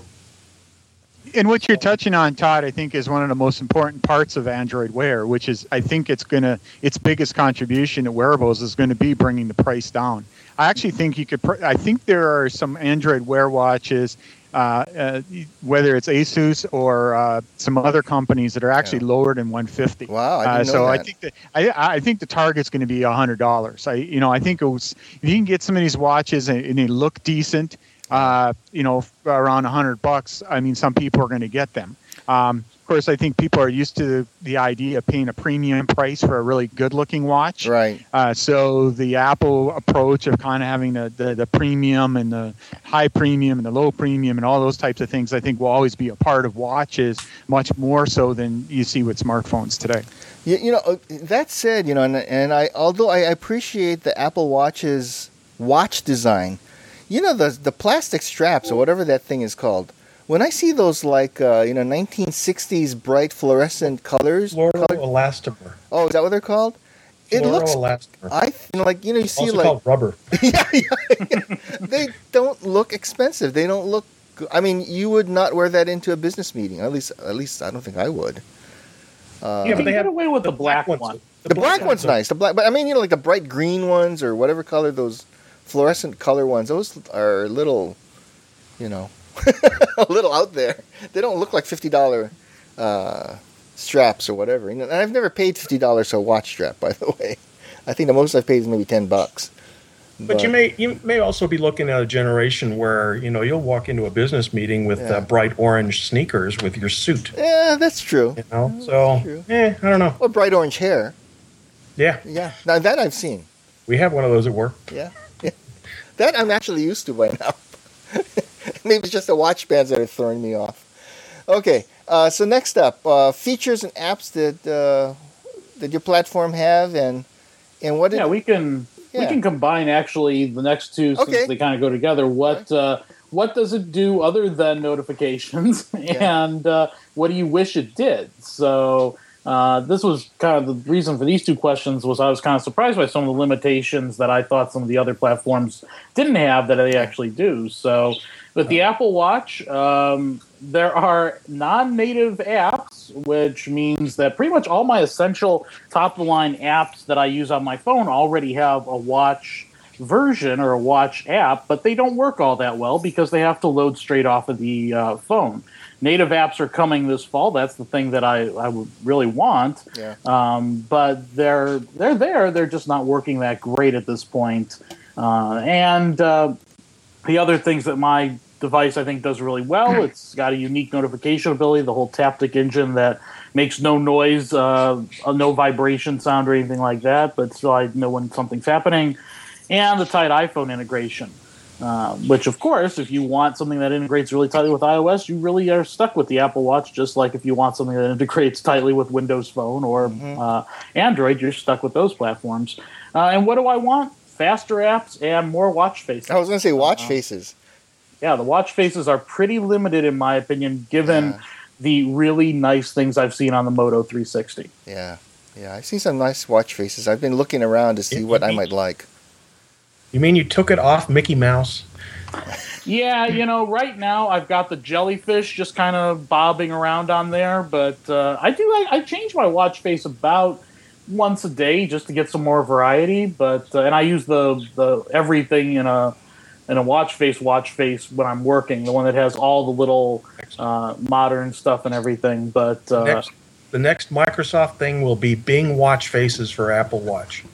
And what you're touching on, Todd, I think is one of the most important parts of Android Wear, which is I think it's going to its biggest contribution to wearables is going to be bringing the price down. I actually think you could. Pr- I think there are some Android Wear watches, uh, uh, whether it's Asus or uh, some other companies that are actually Yeah. lower than one fifty. Wow, I Uh, didn't know so I that. think that I, I think the target's going to be a hundred dollars. I you know I think it was if you can get some of these watches and, and they look decent. Uh, you know, around a hundred bucks. I mean, some people are going to get them. Um, of course, I think people are used to the idea of paying a premium price for a really good-looking watch. Right. Uh, so the Apple approach of kind of having the, the, the premium and the high premium and the low premium and all those types of things, I think will always be a part of watches, much more so than you see with smartphones today. You, you know, uh, that said, you know, and, and I, although I appreciate the Apple Watch's watch design, you know, the the plastic straps or whatever that thing is called. When I see those, like, uh, you know, nineteen sixties bright fluorescent colors. Fluoro color- elastomer. oh, is that what they're called? It Fluoro looks. elastomer. I you know, like you know, you see Also like called rubber. yeah, yeah, yeah. They don't look expensive. They don't look. go- I mean, you would not wear that into a business meeting. At least, at least I don't think I would. Uh, Yeah, You but they can have get away with the black ones. one. the black one's ones are- nice. The black, but I mean, you know, like the bright green ones or whatever color those fluorescent color ones. Those are a little, you know, a little out there. They don't look like fifty dollar uh, straps or whatever. And I've never paid fifty dollars for a watch strap, by the way. I think the most I've paid is maybe ten bucks. But you may you may also be looking at a generation where you know you'll walk into a business meeting with Yeah. uh, bright orange sneakers with your suit. Yeah, that's true. You know, so true. eh, I don't know. Or bright orange hair. Yeah, Yeah, now that I've seen. we have one of those at work. Yeah, yeah. That I'm actually used to by now. Maybe it's just the watch bands that are throwing me off. Okay, uh, so next up, uh, features and apps that uh, that your platform have, and and what? Did, Yeah, we can we Yeah. can combine actually the next two since Okay. they kind of go together. What uh, what does it do other than notifications, Yeah. and uh, what do you wish it did? So uh, this was kind of the reason for these two questions. Was I was kind of surprised by some of the limitations that I thought some of the other platforms didn't have that they actually do. So with the Apple Watch, um, there are non-native apps, which means that pretty much all my essential top-of-the-line apps that I use on my phone already have a watch version or a watch app, but they don't work all that well because they have to load straight off of the uh, phone. Native apps are coming this fall. That's the thing that I, I would really want. Yeah. Um, but they're they're there. They're just not working that great at this point. Uh, and uh, the other things that my device I think does really well. It's got a unique notification ability, the whole Taptic engine that makes no noise, uh, no vibration sound or anything like that, but still I know when something's happening. And the tight iPhone integration, uh, which of course, if you want something that integrates really tightly with iOS, you really are stuck with the Apple Watch, just like if you want something that integrates tightly with Windows Phone or Mm-hmm. uh, Android, you're stuck with those platforms. Uh, and what do I want? Faster apps and more watch faces. I was going to say watch Uh, faces. Yeah, the watch faces are pretty limited in my opinion, given Yeah. the really nice things I've seen on the Moto three sixty. Yeah, yeah. I've seen some nice watch faces. I've been looking around to see You- what you I mean- might like. You mean you took it off Mickey Mouse? Yeah, you know, right now I've got the jellyfish just kind of bobbing around on there, but uh, I do I, I change my watch face about once a day just to get some more variety. But uh, and I use the the everything in a in a watch face watch face when I'm working, the one that has all the little uh, modern stuff and everything. But uh, Next, the next Microsoft thing will be Bing watch faces for Apple Watch.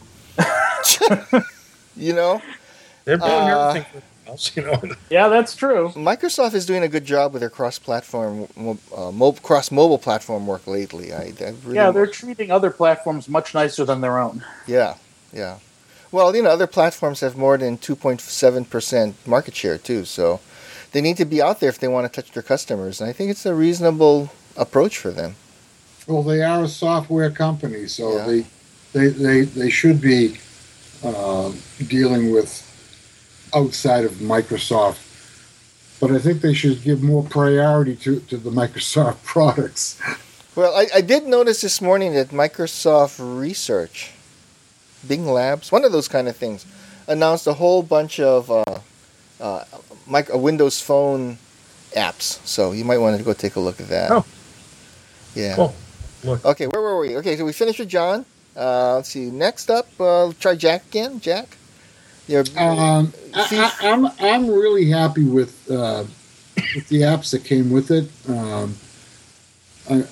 You know, They're doing Uh, everything for everything else, you know. yeah, that's true. Microsoft is doing a good job with their cross-platform, mo- uh, mo- cross-mobile platform work lately. I, I really Yeah, they're treating other platforms much nicer than their own. Yeah, yeah. Well, you know, other platforms have more than two point seven percent market share, too. So they need to be out there if they want to touch their customers. And I think it's a reasonable approach for them. Well, they are a software company, so Yeah. they, they, they, they should be uh, dealing with outside of Microsoft. But I think they should give more priority to, to the Microsoft products. Well, I, I did notice this morning that Microsoft Research, Bing Labs, one of those kind of things, announced a whole bunch of uh, uh, micro, Windows Phone apps. So you might want to go take a look at that. Oh. Yeah. Cool. Look. Okay, where were we? Okay, so we finished with John. Uh, let's see. Next up, uh, try Jack again. Jack? Your, Um, I, I, I'm I'm really happy with uh, with the apps that came with it. Um, I,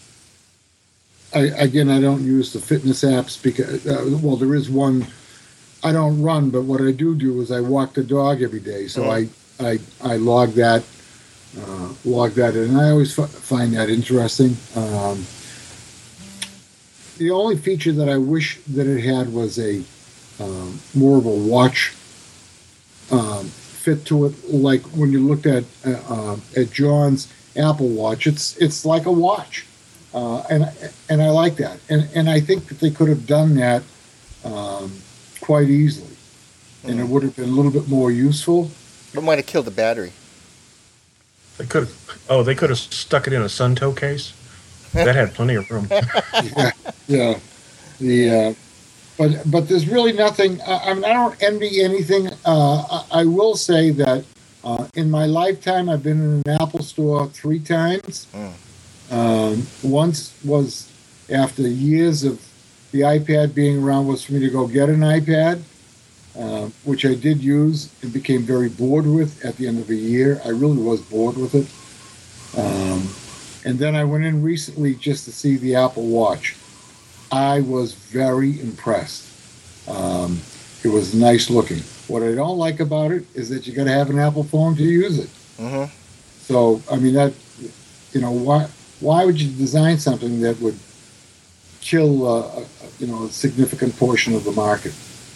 I again, I don't use the fitness apps because uh, well, there is one. I don't run, but what I do do is I walk the dog every day, so Mhm. I, I I log that uh, log that in, and I always f- find that interesting. Um, the only feature that I wish that it had was a um, more of a watch um, fit to it. Like when you looked at uh, uh, at John's Apple Watch, it's it's like a watch, uh, and and I like that. And and I think that they could have done that um, quite easily, and it would have been a little bit more useful. It might have killed the battery. They could. Oh, they could have stuck it in a Suntoe case. That had plenty of room. yeah, yeah. The uh, but but there's really nothing. I, I mean, I don't envy anything. Uh, I, I will say that uh, in my lifetime, I've been in an Apple store three times. Mm. Um, once was after years of the iPad being around, was for me to go get an iPad, uh, which I did use and became very bored with at the end of a year. I really was bored with it. Um, and then I went in recently just to see the Apple Watch. I was very impressed. Um, it was nice looking. What I don't like about it is that you got to have an Apple phone to use it. Mm-hmm. So, I mean, that, you know, why why would you design something that would kill, uh, a, you know, a significant portion of the market?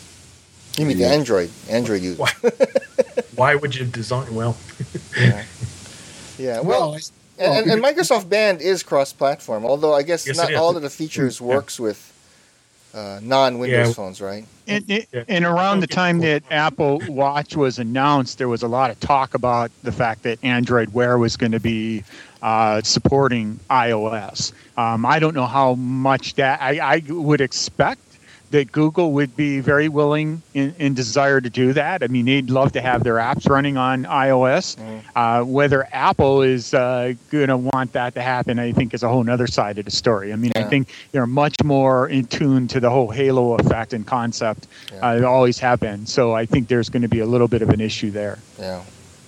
You mean Yeah. the Android, Android user. Why? Why would you design? Well, Yeah. Yeah. Well, Well, I, and, and, and Microsoft Band is cross-platform, although I guess Yes, not it is. all of the features Yeah. works with uh, non-Windows Yeah. phones, right? And, and- Yeah. and around the Okay, time cool. that Apple Watch was announced, there was a lot of talk about the fact that Android Wear was going to be uh, supporting iOS. Um, I don't know how much that I, I would expect that Google would be very willing and, and desire to do that. I mean, they'd love to have their apps running on iOS. Mm. Uh, whether Apple is uh, going to want that to happen, I think, is a whole other side of the story. I mean, Yeah. I think they're much more in tune to the whole halo effect and concept. Yeah. Uh, they always have been. So I think there's going to be a little bit of an issue there. Yeah.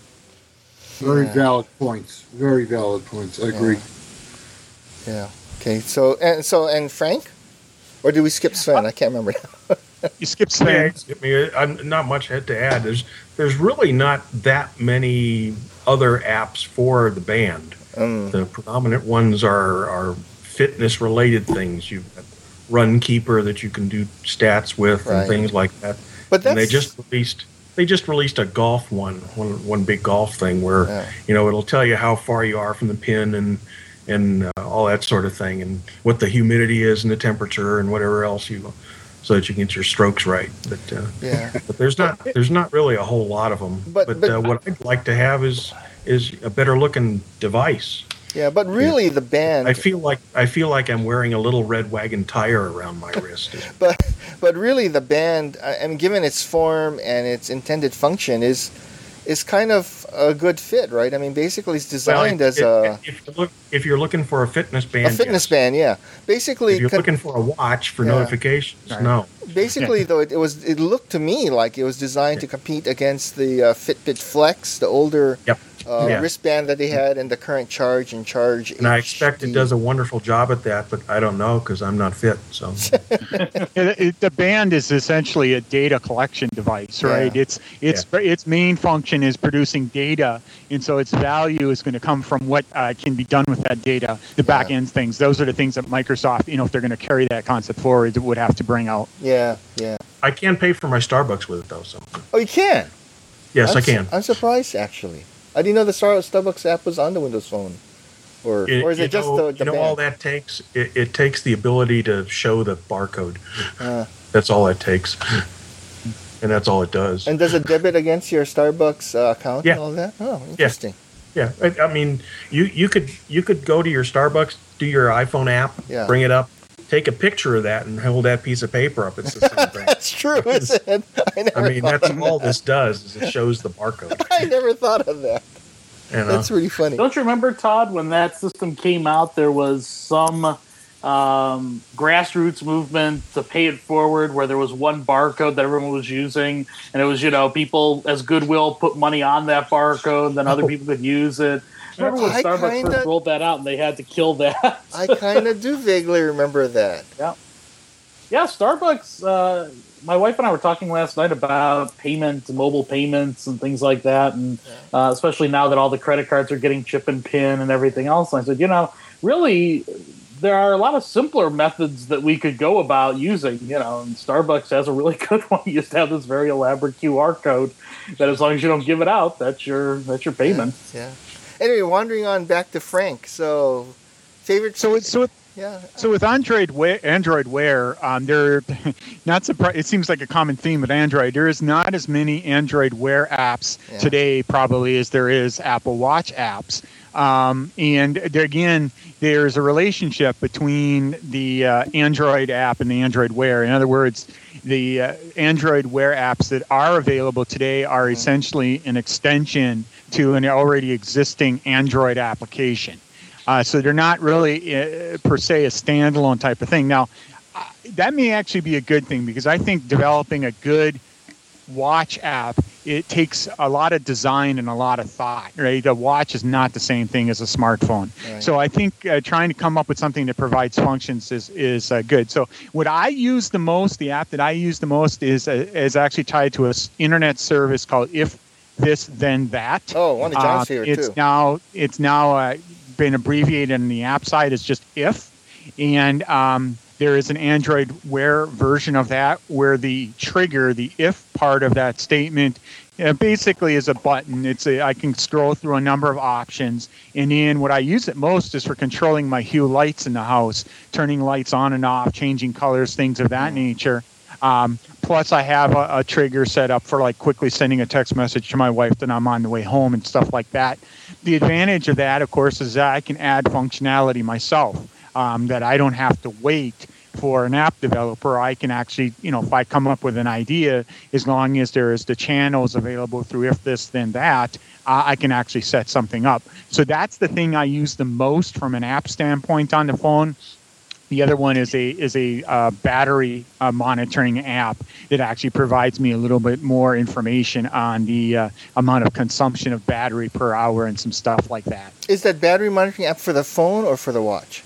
very Yeah. valid points. Very valid points. I agree. Yeah. Okay. So and so and Frank, or did we skip Sven? I can't remember. You skip yeah, Sven. I mean, I'm not much to add. There's there's really not that many other apps for the band. Mm. The predominant ones are are fitness related things. You've got Runkeeper that you can do stats with Right. and things like that. But that's And they just released they just released a golf one, one one big golf thing where Yeah. you know it'll tell you how far you are from the pin and and uh, all that sort of thing, and what the humidity is and the temperature and whatever else you, so that you can get your strokes right. But uh, yeah. but there's not there's not really a whole lot of them. But- But, but- uh, what I'd like to have is is a better looking device. Yeah. But really, the band. I feel like I feel like I'm wearing a little red wagon tire around my wrist. But but really, the band, I I mean, given its form and its intended function, is is kind of a good fit, right? I mean, basically, it's designed Well, as if, a, if you look if you're looking for a fitness band, a fitness yes. band. Yeah. Basically, If you're con- looking for a watch for Yeah. notifications, Right. no. basically though, it, it was it looked to me like it was designed to compete against the uh, Fitbit Flex, the older Yep. uh, Yeah. wristband that they had, and the current Charge and Charge. And I expect H D. it does a wonderful job at that, but I don't know because I'm not fit. So It, it, the band is essentially a data collection device, right? Yeah. It's its its main function is producing data, and so its value is going to come from what uh, can be done with that data, the back end things. Those are the things that Microsoft, you know, if they're going to carry that concept forward, would have to bring out. Yeah. Yeah. I can pay for my Starbucks with it though. So Oh, you can. yes, I'm I su- can. I'm surprised actually. I didn't know the Star- Starbucks app was on the Windows Phone. or It, or is you it just know, the, the you know band? all that takes? It, it takes the ability to show the barcode. Uh, That's all it takes, and that's all it does. and does it debit against your Starbucks uh, account Yeah. and all that? Oh, interesting. Yeah, I, I mean, you, you could you could go to your Starbucks, do your iPhone app, Yeah. bring it up, take a picture of that, and hold that piece of paper up. It's the same thing. That's true, isn't it? I, never I mean, thought that's of all that. this does is it shows the barcode. I never thought of that. You know? That's really funny. Don't you remember, Todd, when that system came out, there was some um, grassroots movement to pay it forward where there was one barcode that everyone was using, and it was, you know, people as goodwill put money on that barcode, then other Oh. people could use it. Remember when I Starbucks kinda- first rolled that out and they had to kill that? I kind of do vaguely remember that. Yeah, Starbucks. Uh, my wife and I were talking last night about payment, mobile payments, and things like that, and uh, especially now that all the credit cards are getting chip and pin and everything else. And I said, you know, really, there are a lot of simpler methods that we could go about using. You know, and Starbucks has a really good one. You just have this very elaborate Q R code that, as long as you don't give it out, that's your that's your payment. Yeah. Anyway, wandering on back to Frank. So, favorite. So it's so. yeah. So with Android Wear, Android Wear, um, there not surpri- It seems like a common theme with Android. There is not as many Android Wear apps Yeah. today, probably, as there is Apple Watch apps. Um, and there, again, there's a relationship between the uh, Android app and the Android Wear. In other words, the uh, Android Wear apps that are available today are Mhm. essentially an extension to an already existing Android application. Uh, so they're not really uh, per se a standalone type of thing. Now, uh, that may actually be a good thing because I think developing a good watch app, it takes a lot of design and a lot of thought, right? The watch is not the same thing as a smartphone. Right. So I think uh, trying to come up with something that provides functions is, is uh, good. So what I use the most, the app that I use the most is, uh, is actually tied to an internet service called If This Then That. Oh, one of John's Uh, favorite it's too. now it's now uh, been abbreviated on the app side as just If, and um, there is an Android Wear version of that where the trigger, the If part of that statement, uh, basically is a button. It's a I can scroll through a number of options, and then what I use it most is for controlling my Hue lights in the house, turning lights on and off, changing colors, things of that nature. Um, plus, I have a, a trigger set up for like quickly sending a text message to my wife that I'm on the way home and stuff like that. The advantage of that, of course, is that I can add functionality myself, um, that I don't have to wait for an app developer. I can actually, you know, if I come up with an idea, as long as there is the channels available through If This Then That, uh, I can actually set something up. So that's the thing I use the most from an app standpoint on the phone. The other one is a is a uh, battery uh, monitoring app that actually provides me a little bit more information on the uh, amount of consumption of battery per hour and some stuff like that. Is that battery monitoring app for the phone or for the watch?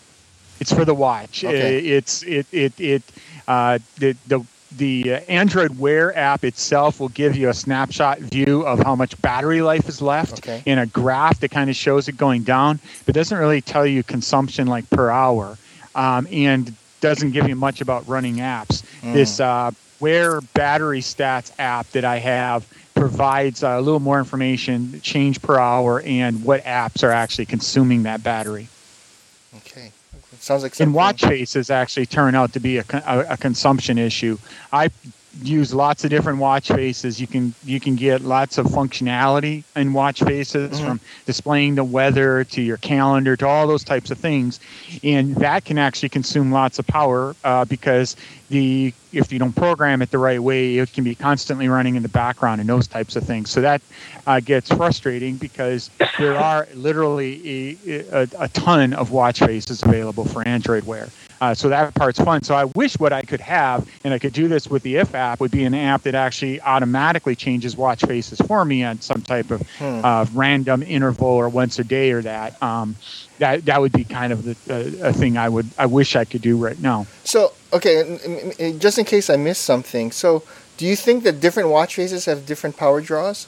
It's for the watch. Okay. Uh, It's it it it uh, the the the uh, Android Wear app itself will give you a snapshot view of how much battery life is left Okay. in a graph that kind of shows it going down, but doesn't really tell you consumption like per hour. Um, and doesn't give you much about running apps. Mm. This uh, Wear Battery Stats app that I have provides uh, a little more information, change per hour, and what apps are actually consuming that battery. Okay. Sounds like something. And watch faces actually turn out to be a, con- a, a consumption issue. I use lots of different watch faces. You can you can get lots of functionality in watch faces, Mhm. from displaying the weather to your calendar to all those types of things, and that can actually consume lots of power uh, because the if you don't program it the right way, it can be constantly running in the background and those types of things. So that uh, gets frustrating because there are literally a, a, a ton of watch faces available for Android Wear. Uh, so that part's fun. So I wish what I could have, and I could do this with the If app, would be an app that actually automatically changes watch faces for me on some type of Hmm. uh, random interval or once a day or that. Um, that that would be kind of the uh, a thing I would I wish I could do right now. So, okay, n- n- n- just in case I missed something, so do you think that different watch faces have different power draws?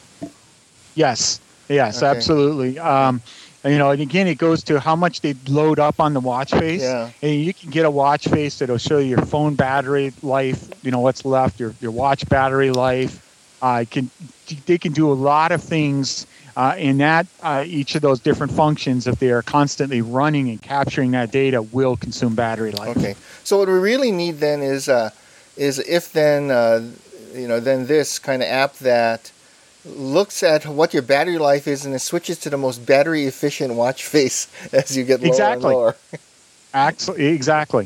Yes, yes, Okay. absolutely. Um, you know, and again, it goes to how much they load up on the watch face. Yeah. And you can get a watch face that'll show you your phone battery life, you know, what's left, your your watch battery life. Uh, can they can do a lot of things Uh, and that uh, each of those different functions, if they are constantly running and capturing that data, will consume battery life. Okay. So what we really need then is uh, is if then uh, you know then this kind of app that looks at what your battery life is and it switches to the most battery efficient watch face as you get lower exactly. and lower. Actually, exactly.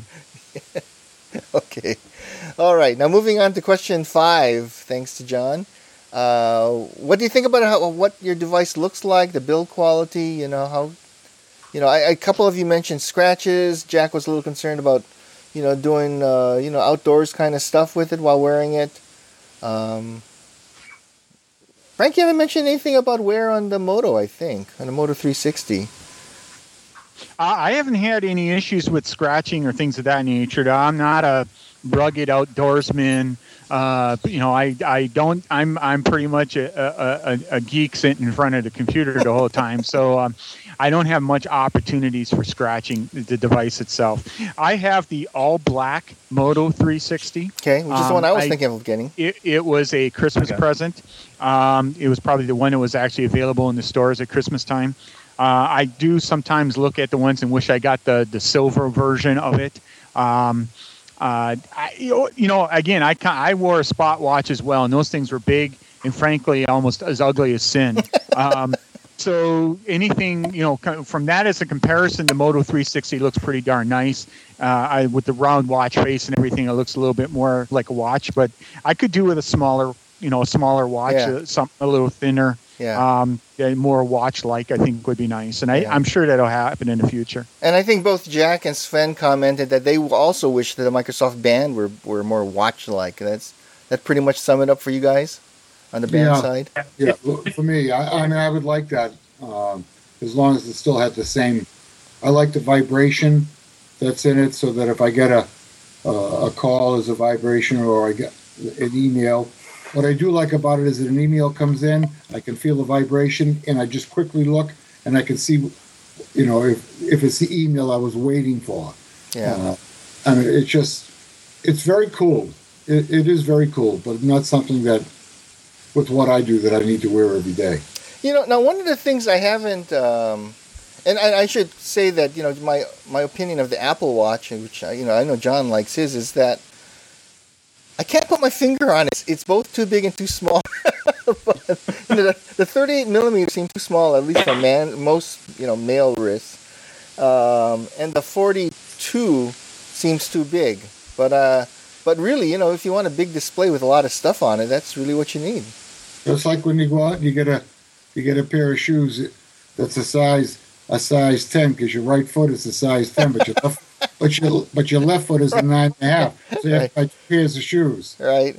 Okay. All right. Now moving on to question five. Thanks to John. Uh, what do you think about how, what your device looks like, the build quality? You know how, you know, I, a couple of you mentioned scratches. Jack was a little concerned about, you know, doing uh, you know outdoors kind of stuff with it while wearing it. Um, Frank, you haven't mentioned anything about wear on the Moto. I think on the Moto three sixty. I haven't had any issues with scratching or things of that nature. I'm not a rugged outdoorsman. Uh, you know, I, I don't. I'm I'm pretty much a, a, a geek sitting in front of the computer the whole time. So um, I don't have much opportunities for scratching the device itself. I have the all black Moto three sixty. Okay, which is um, the one I was I, thinking of getting. It, it was a Christmas okay. present. Um, it was probably the one that was actually available in the stores at Christmas time. Uh, I do sometimes look at the ones and wish I got the, the silver version of it. Um, uh, I, you know, again, I I wore a Spot watch as well, and those things were big and frankly almost as ugly as sin. Um, so anything, you know, from that as a comparison, the Moto three sixty looks pretty darn nice. Uh, I, with the round watch face and everything, it looks a little bit more like a watch, but I could do with a smaller, you know, a smaller watch, yeah. uh, something a little thinner. Yeah. Um, more watch-like, I think, would be nice. And I, yeah. I'm sure that'll happen in the future. And I think both Jack and Sven commented that they also wish that the Microsoft Band were, were more watch-like. That's that pretty much sum it up for you guys on the Band yeah. side? Yeah, for me, I, I mean, I would like that um, as long as it still had the same. I like the vibration that's in it so that if I get a, uh, a call as a vibration or I get an email, what I do like about it is that an email comes in, I can feel the vibration, and I just quickly look, and I can see, you know, if if it's the email I was waiting for. Yeah. Uh, I mean, it's just, it's very cool. It, it is very cool, but not something that, with what I do, that I need to wear every day. You know, now one of the things I haven't, um, and I, I should say that, you know, my my opinion of the Apple Watch, which, you know, I know John likes his, is that I can't put my finger on it. It's both too big and too small. But, you know, the, the thirty-eight millimeter seems too small, at least for man, most you know male wrists, um, and the forty-two seems too big. But uh, but really, you know, if you want a big display with a lot of stuff on it, that's really what you need. It's like when you go out and you get a you get a pair of shoes that's a size a size ten because your right foot is a size ten, but your left but your but your left foot is a nine and a half. So you have to buy two pairs of shoes. Right.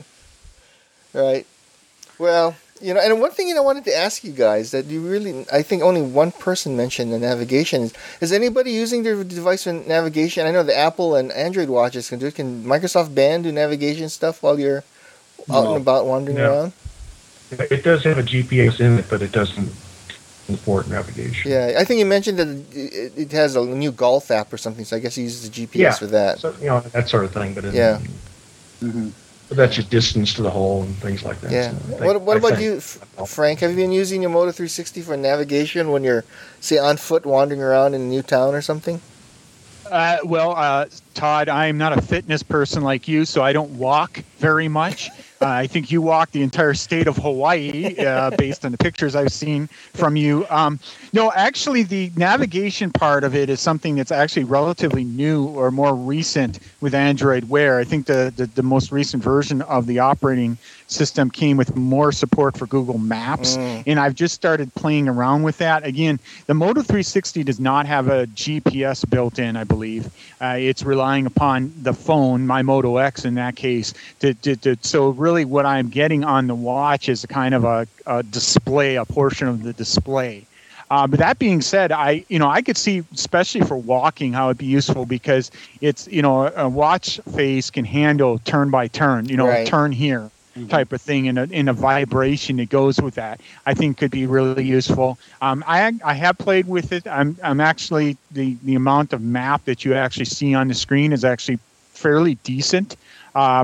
Right. Well, you know, and one thing you know, I wanted to ask you guys that you really, I think only one person mentioned the navigation. Is, is anybody using their device for navigation? I know the Apple and Android watches can do it. Can Microsoft Band do navigation stuff while you're out No. and about wandering No. around? It does have a G P S in it, but it doesn't support navigation. Yeah, I think you mentioned that it, it has a new golf app or something, so I guess he uses the G P S Yeah. for that. So, you know, that sort of thing. But it, Yeah. Mm-hmm. but that's your distance to the hole and things like that. Yeah. So I think- What, what I about think- you, F- Frank? Have you been using your Moto three sixty for navigation when you're, say, on foot wandering around in a new town or something? Uh, well, uh, Todd, I'm not a fitness person like you, so I don't walk very much. Uh, I think you walk the entire state of Hawaii, uh, based on the pictures I've seen from you. Um, no, actually, the navigation part of it is something that's actually relatively new or more recent with Android Wear. I think the, the, the most recent version of the operating system came with more support for Google Maps, Mm. and I've just started playing around with that. Again, the Moto three sixty does not have a G P S built in, I believe. Uh, it's relying upon the phone, my Moto X in that case. To, to, to, so really what I'm getting on the watch is a kind of a, a display, a portion of the display. Uh, but that being said, I you know I could see, especially for walking, how it'd be useful because it's you know a watch face can handle turn by turn, you know Right. turn here type of thing, and a, in a vibration that goes with that, I think could be really useful. Um, I I have played with it. I'm I'm actually the the amount of map that you actually see on the screen is actually fairly decent. Um,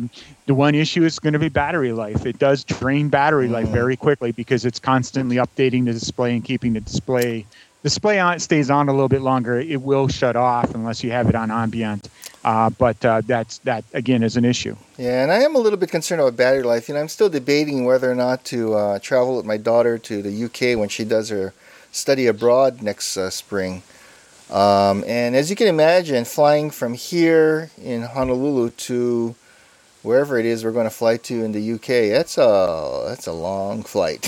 The one issue is going to be battery life. It does drain battery life very quickly because it's constantly updating the display and keeping the display display on. It stays on a little bit longer. It will shut off unless you have it on ambient. Uh, but uh, that's that again is an issue. Yeah, and I am a little bit concerned about battery life. You know, I'm still debating whether or not to uh, travel with my daughter to the U K when she does her study abroad next uh, spring. Um, and as you can imagine, flying from here in Honolulu to wherever it is we're going to fly to in the U K, that's a that's a long flight.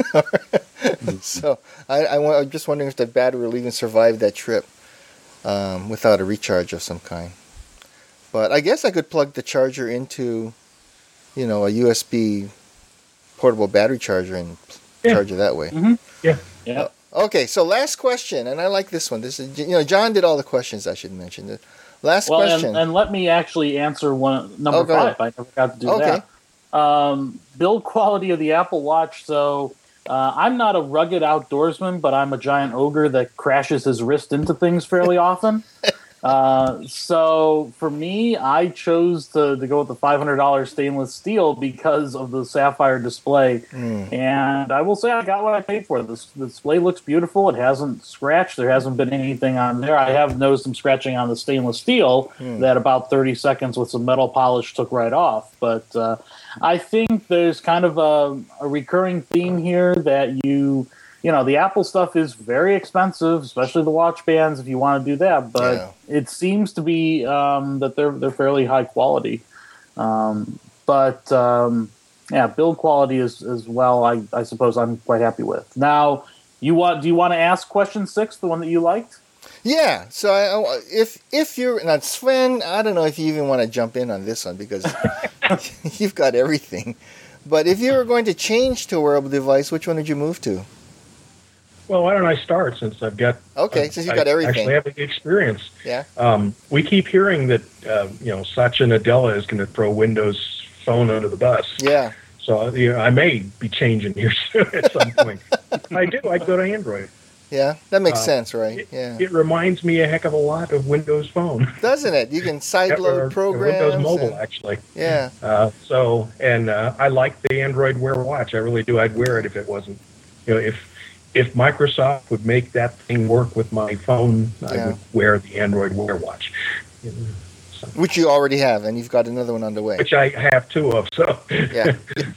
So I, I, I'm just wondering if the battery will even survive that trip um, without a recharge of some kind. But I guess I could plug the charger into, you know, a U S B portable battery charger and Yeah. charge it that way. Mm-hmm. Yeah. Yeah. Okay, so last question, and I like this one. This is, you know, John did all the questions. I should mention the last Well, question. and, and let me actually answer one number Oh, go five. ahead. I never got to do Okay. that. Um, build quality of the Apple Watch. So uh, I'm not a rugged outdoorsman, but I'm a giant ogre that crashes his wrist into things fairly often. Uh, so for me, I chose to, to go with the five hundred dollars stainless steel because of the sapphire display. Mm. And I will say I got what I paid for. This the display looks beautiful. It hasn't scratched. There hasn't been anything on there. I have noticed some scratching on the stainless steel Mm. that about thirty seconds with some metal polish took right off. But uh, I think there's kind of a, a recurring theme here that you... You know, the Apple stuff is very expensive, especially the watch bands if you want to do that. But Yeah. it seems to be um, that they're they're fairly high quality. Um, but um, yeah, build quality is as well. I, I suppose I'm quite happy with. Now, you want? Do you want to ask question six, the one that you liked? Yeah, so I, I- if if you're not Sven, I don't know if you even want to jump in on this one because you've got everything. But if you were going to change to a wearable device, which one would you move to? Well, why don't I start since I've got Okay, I- since you've I got everything. Actually, have the experience. Yeah. Um, we keep hearing that uh, you know Satya Nadella is going to throw Windows Phone under the bus. Yeah. So you know, I may be changing here soon at some point. If I do, I'd go to Android. Yeah, that makes Uh, sense, right? It, Yeah. it reminds me a heck of a lot of Windows Phone. Doesn't it? You can Or- sideload or programs. Windows Mobile, and- actually. yeah. Uh, so, and uh, I like the Android Wear Watch. I really do. I'd wear it if it wasn't, you know, if if Microsoft would make that thing work with my phone, I Yeah. would wear the Android Wear Watch, You know, so- Which you already have, and you've got another one on the way. which I have two of. So, Yeah.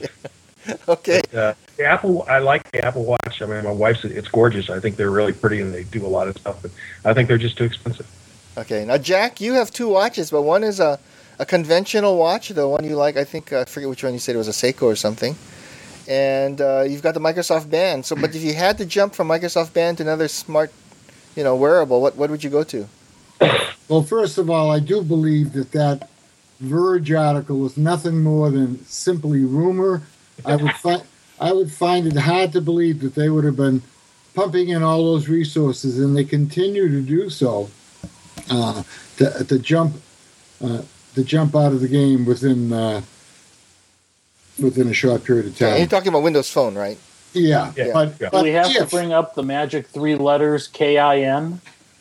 Okay. uh, the Apple, I like the Apple Watch. I mean, my wife's, it's gorgeous. I think they're really pretty and they do a lot of stuff, but I think they're just too expensive. Okay. Now, Jack, you have two watches, but one is a, a conventional watch. The one you like, I think, uh, I forget which one you said it was a Seiko or something. And uh, you've got the Microsoft Band. So, but if you had to jump from Microsoft Band to another smart, you know, wearable, what what would you go to? Well, first of all, I do believe that that Verge article was nothing more than simply rumor. I would find I would find it hard to believe that they would have been pumping in all those resources, and they continue to do so uh, to, to jump uh, to jump out of the game within uh, within a short period of And you're time. talking about Windows Phone, right? Yeah, Yeah, but, yeah. but Do we have to if- bring up the magic three letters K I N?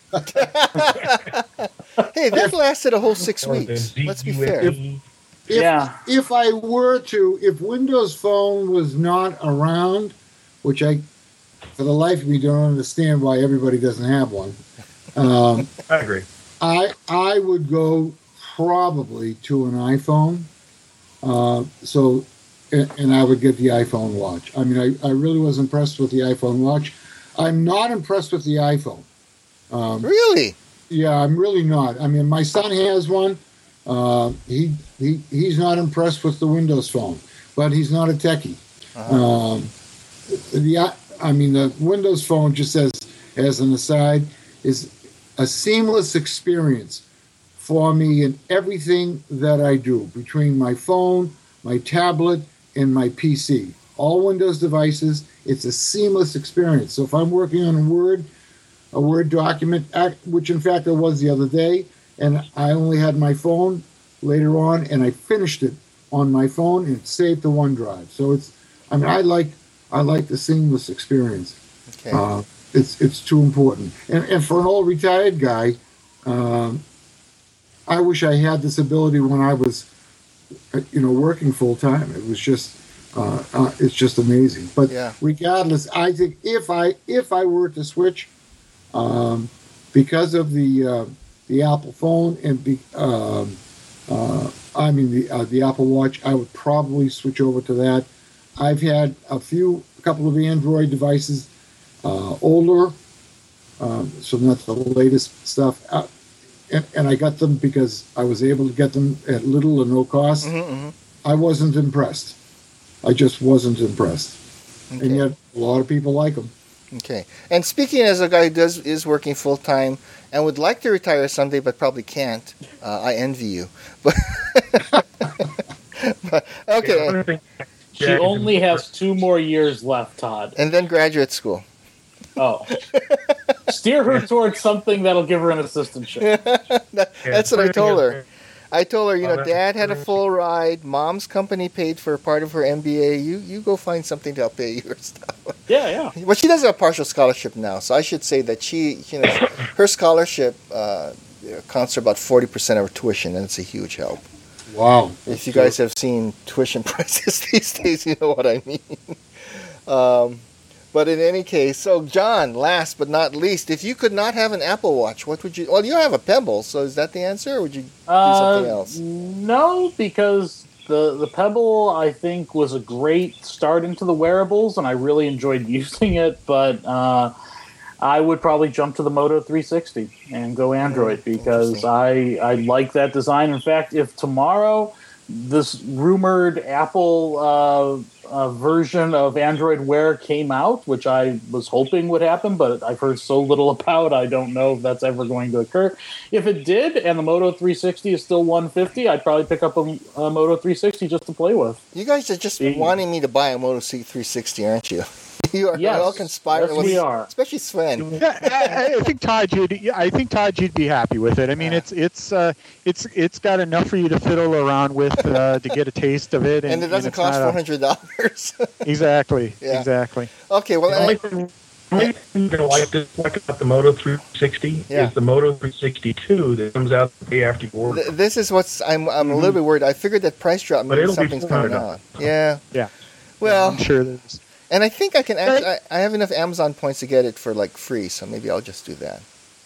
Hey, that lasted a whole six Or the weeks. Let's be Z U F fair. E. If, Yeah. if I were to, if Windows Phone was not around, which I, for the life of me, don't understand why everybody doesn't have one, um, I agree. I I would go probably to an iPhone. Uh, so, and, and I would get the iPhone watch. I mean, I, I really was impressed with the iPhone watch. I'm not impressed with the iPhone. Um, Really? yeah, I'm really not. I mean, my son has one. Uh, he he he's not impressed with the Windows Phone, but he's not a techie. Uh-huh. Um, the I mean, the Windows Phone, just as as an aside, is a seamless experience for me in everything that I do, between my phone, my tablet, and my P C. All Windows devices, it's a seamless experience. So if I'm working on a Word, a Word document, ac- which in fact I was the other day, and I only had my phone later on, and I finished it on my phone and saved to OneDrive. So it's, I mean, I like, I like the seamless experience. Okay. Uh, it's it's too important. And and for an old retired guy, um, I wish I had this ability when I was you know, working full time. It was just, uh, uh, it's just amazing. But Yeah. regardless, I think if I if I were to switch, um, because of the uh, the Apple phone and the um, uh, I mean the uh, the Apple Watch, I would probably switch over to that. I've had a few, a couple of Android devices, uh, older, um, so not the latest stuff. Uh, and, and I got them because I was able to get them at little or no cost. Mm-hmm, mm-hmm. I wasn't impressed. I just wasn't impressed. Okay. And yet, a lot of people like them. Okay. And speaking as a guy who does is working full time and would like to retire someday, but probably can't, uh, I envy you. But, but okay. Yeah, I think She Jack is only important. has two more years left, Todd. And then graduate school. Oh. Steer her towards something that'll give her an assistantship. That- Yeah, that's what I told her. I told her, you Oh, know, that's Dad had a great. full ride. Mom's company paid for part of her M B A. You you go find something to help pay your stuff. Yeah, yeah. Well, she does have a partial scholarship now, so I should say that she, you know, her scholarship uh, accounts for about forty percent of her tuition, and it's a huge help. Wow. If you guys have seen tuition prices these days, you know what I mean. Um, but in any case, so John, last but not least, if you could not have an Apple Watch, what would you? Well, you have a Pebble, so is that the answer, or would you do something Uh, else? no, because the the Pebble I think was a great start into the wearables, and I really enjoyed using it. But uh, I would probably jump to the Moto three sixty and go Android because I I like that design. In fact, if tomorrow this rumored Apple uh, uh, version of Android Wear came out, which I was hoping would happen, but I've heard so little about, I don't know if that's ever going to occur. If it did, and the Moto three sixty is still one hundred fifty dollars, I'd probably pick up a, a Moto three sixty just to play with. You guys are just Yeah. wanting me to buy a Moto C three sixty, aren't you? You are Yes. all conspiring. Yes, with- we are. Especially Sven. Yeah, I, I think Todd, you'd, I think Todd, you'd be happy with it. I mean, Yeah. it's it's uh, it's it's got enough for you to fiddle around with uh, to get a taste of it, and, And it doesn't it's cost not a- four hundred dollars. Exactly, Yeah. exactly. Okay, well, The I- only thing, the only thing you're gonna like, to, like about the Moto three sixty Yeah. is the Moto three sixty-two that comes out the day after you order. th- this is what's I'm I'm a little bit worried. I figured that price drop But means it'll be something's coming $400. out. Yeah. Yeah. Well, I'm sure there's. and I think I can actually. I, I have enough Amazon points to get it for like free, so maybe I'll just do that.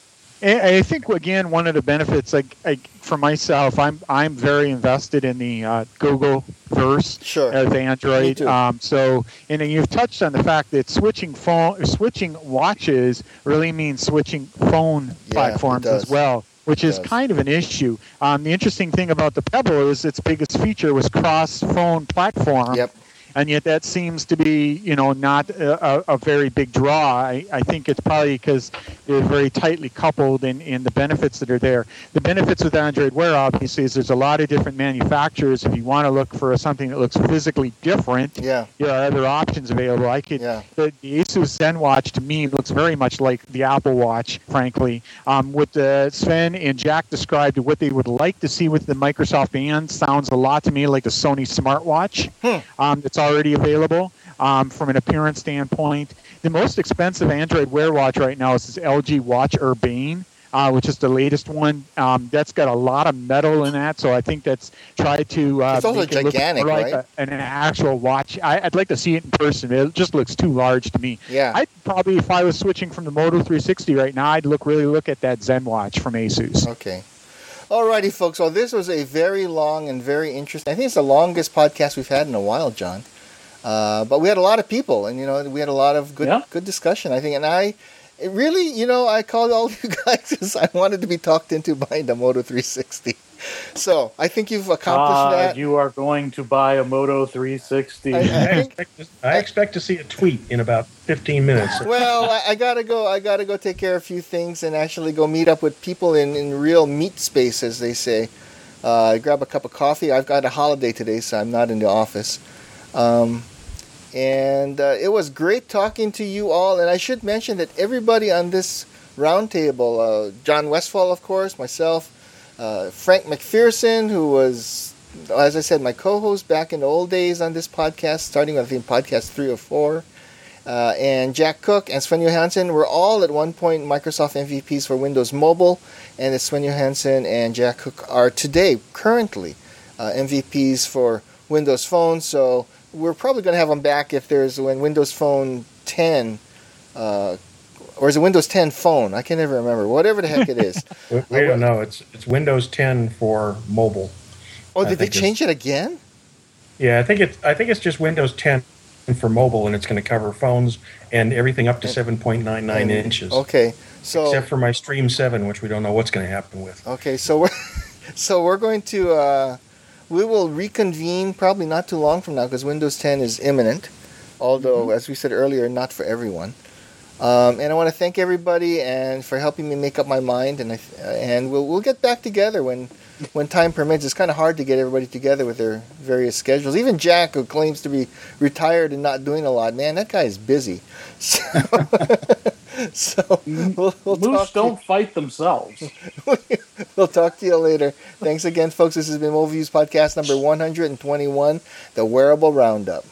I I think again one of the benefits, like, like for myself, I'm I'm very invested in the uh, Google Verse Sure. of Me Android. too. Um, so, and then you've touched on the fact that switching phone, switching watches really means switching phone Yeah, platforms it does. as well, which It is does. kind of an issue. Um, the interesting thing about the Pebble is its biggest feature was cross-phone platform. Yep. And yet that seems to be, you know, not a, a, a very big draw. I, I think it's probably because they're very tightly coupled in, in the benefits that are there. The benefits with Android Wear, obviously, is there's a lot of different manufacturers. If you want to look for something that looks physically different, Yeah. there are other options available. I could, Yeah. the, the Asus ZenWatch to me looks very much like the Apple Watch, frankly. Um, what the Sven and Jack described, what they would like to see with the Microsoft Band sounds a lot to me like the Sony smartwatch. Hmm. Um, it's already available um, from an appearance standpoint. The most expensive Android Wear watch right now is this L G Watch Urbane, uh, which is the latest one. Um, that's got a lot of metal in that, so I think that's tried to uh, It's also make it look gigantic, more like right? a, an actual watch. I, I'd like to see it in person. It just looks too large to me. Yeah. I'd probably, if I was switching from the Moto three sixty right now, I'd look really look at that Zen watch from Asus. Okay. Alrighty, folks. Well, this was a very long and very interesting. I think it's the longest podcast we've had in a while, John. Uh, but we had a lot of people, and you know, we had a lot of good, Yeah. good discussion. I think, and I it really, you know, I called all you guys because I wanted to be talked into buying the Moto three sixty. So I think you've accomplished Uh, that. you are going to buy a Moto three sixty. I- I I think- expect, to, I expect to see a tweet in about fifteen minutes. Well, I, I gotta go. I gotta go take care of a few things and actually go meet up with people in, in real meat space, as they say. Uh, grab a cup of coffee. I've got a holiday today, so I'm not in the office. Um, and uh, it was great talking to you all. And I should mention that everybody on this roundtable, uh, John Westfall, of course, myself, uh, Frank McPherson, who was, as I said, my co-host back in the old days on this podcast, starting with, I think, podcast three or four. Uh, and Jack Cook and Sven Johansson were all at one point Microsoft M V Ps for Windows Mobile, and Sven Johansson and Jack Cook are today, currently, uh, M V Ps for Windows Phone. So we're probably going to have them back if there's when Windows Phone ten, uh, or is it Windows ten Phone? I can never remember. Whatever the heck it is. we we don't know. It's it's Windows ten for mobile. Oh, I did they think change it again? Yeah, I think it's I think it's just Windows ten for mobile, and it's going to cover phones and everything up to seven point nine nine And- inches. Okay, so Except for my Stream seven, which we don't know what's going to happen with. okay, so we're so we're going to uh, we will reconvene probably not too long from now because Windows ten is imminent. Although, Mm-hmm. as we said earlier, not for everyone. Um, and I want to thank everybody and for helping me make up my mind. And I, and we'll we'll get back together when when time permits. It's kind of hard to get everybody together with their various schedules. Even Jack, who claims to be retired and not doing a lot, man, that guy is busy. So, so we'll, we'll Moose talk. To you. don't fight themselves. We'll talk to you later. Thanks again, folks. This has been MoViews Podcast number one hundred twenty-one, the Wearable Roundup.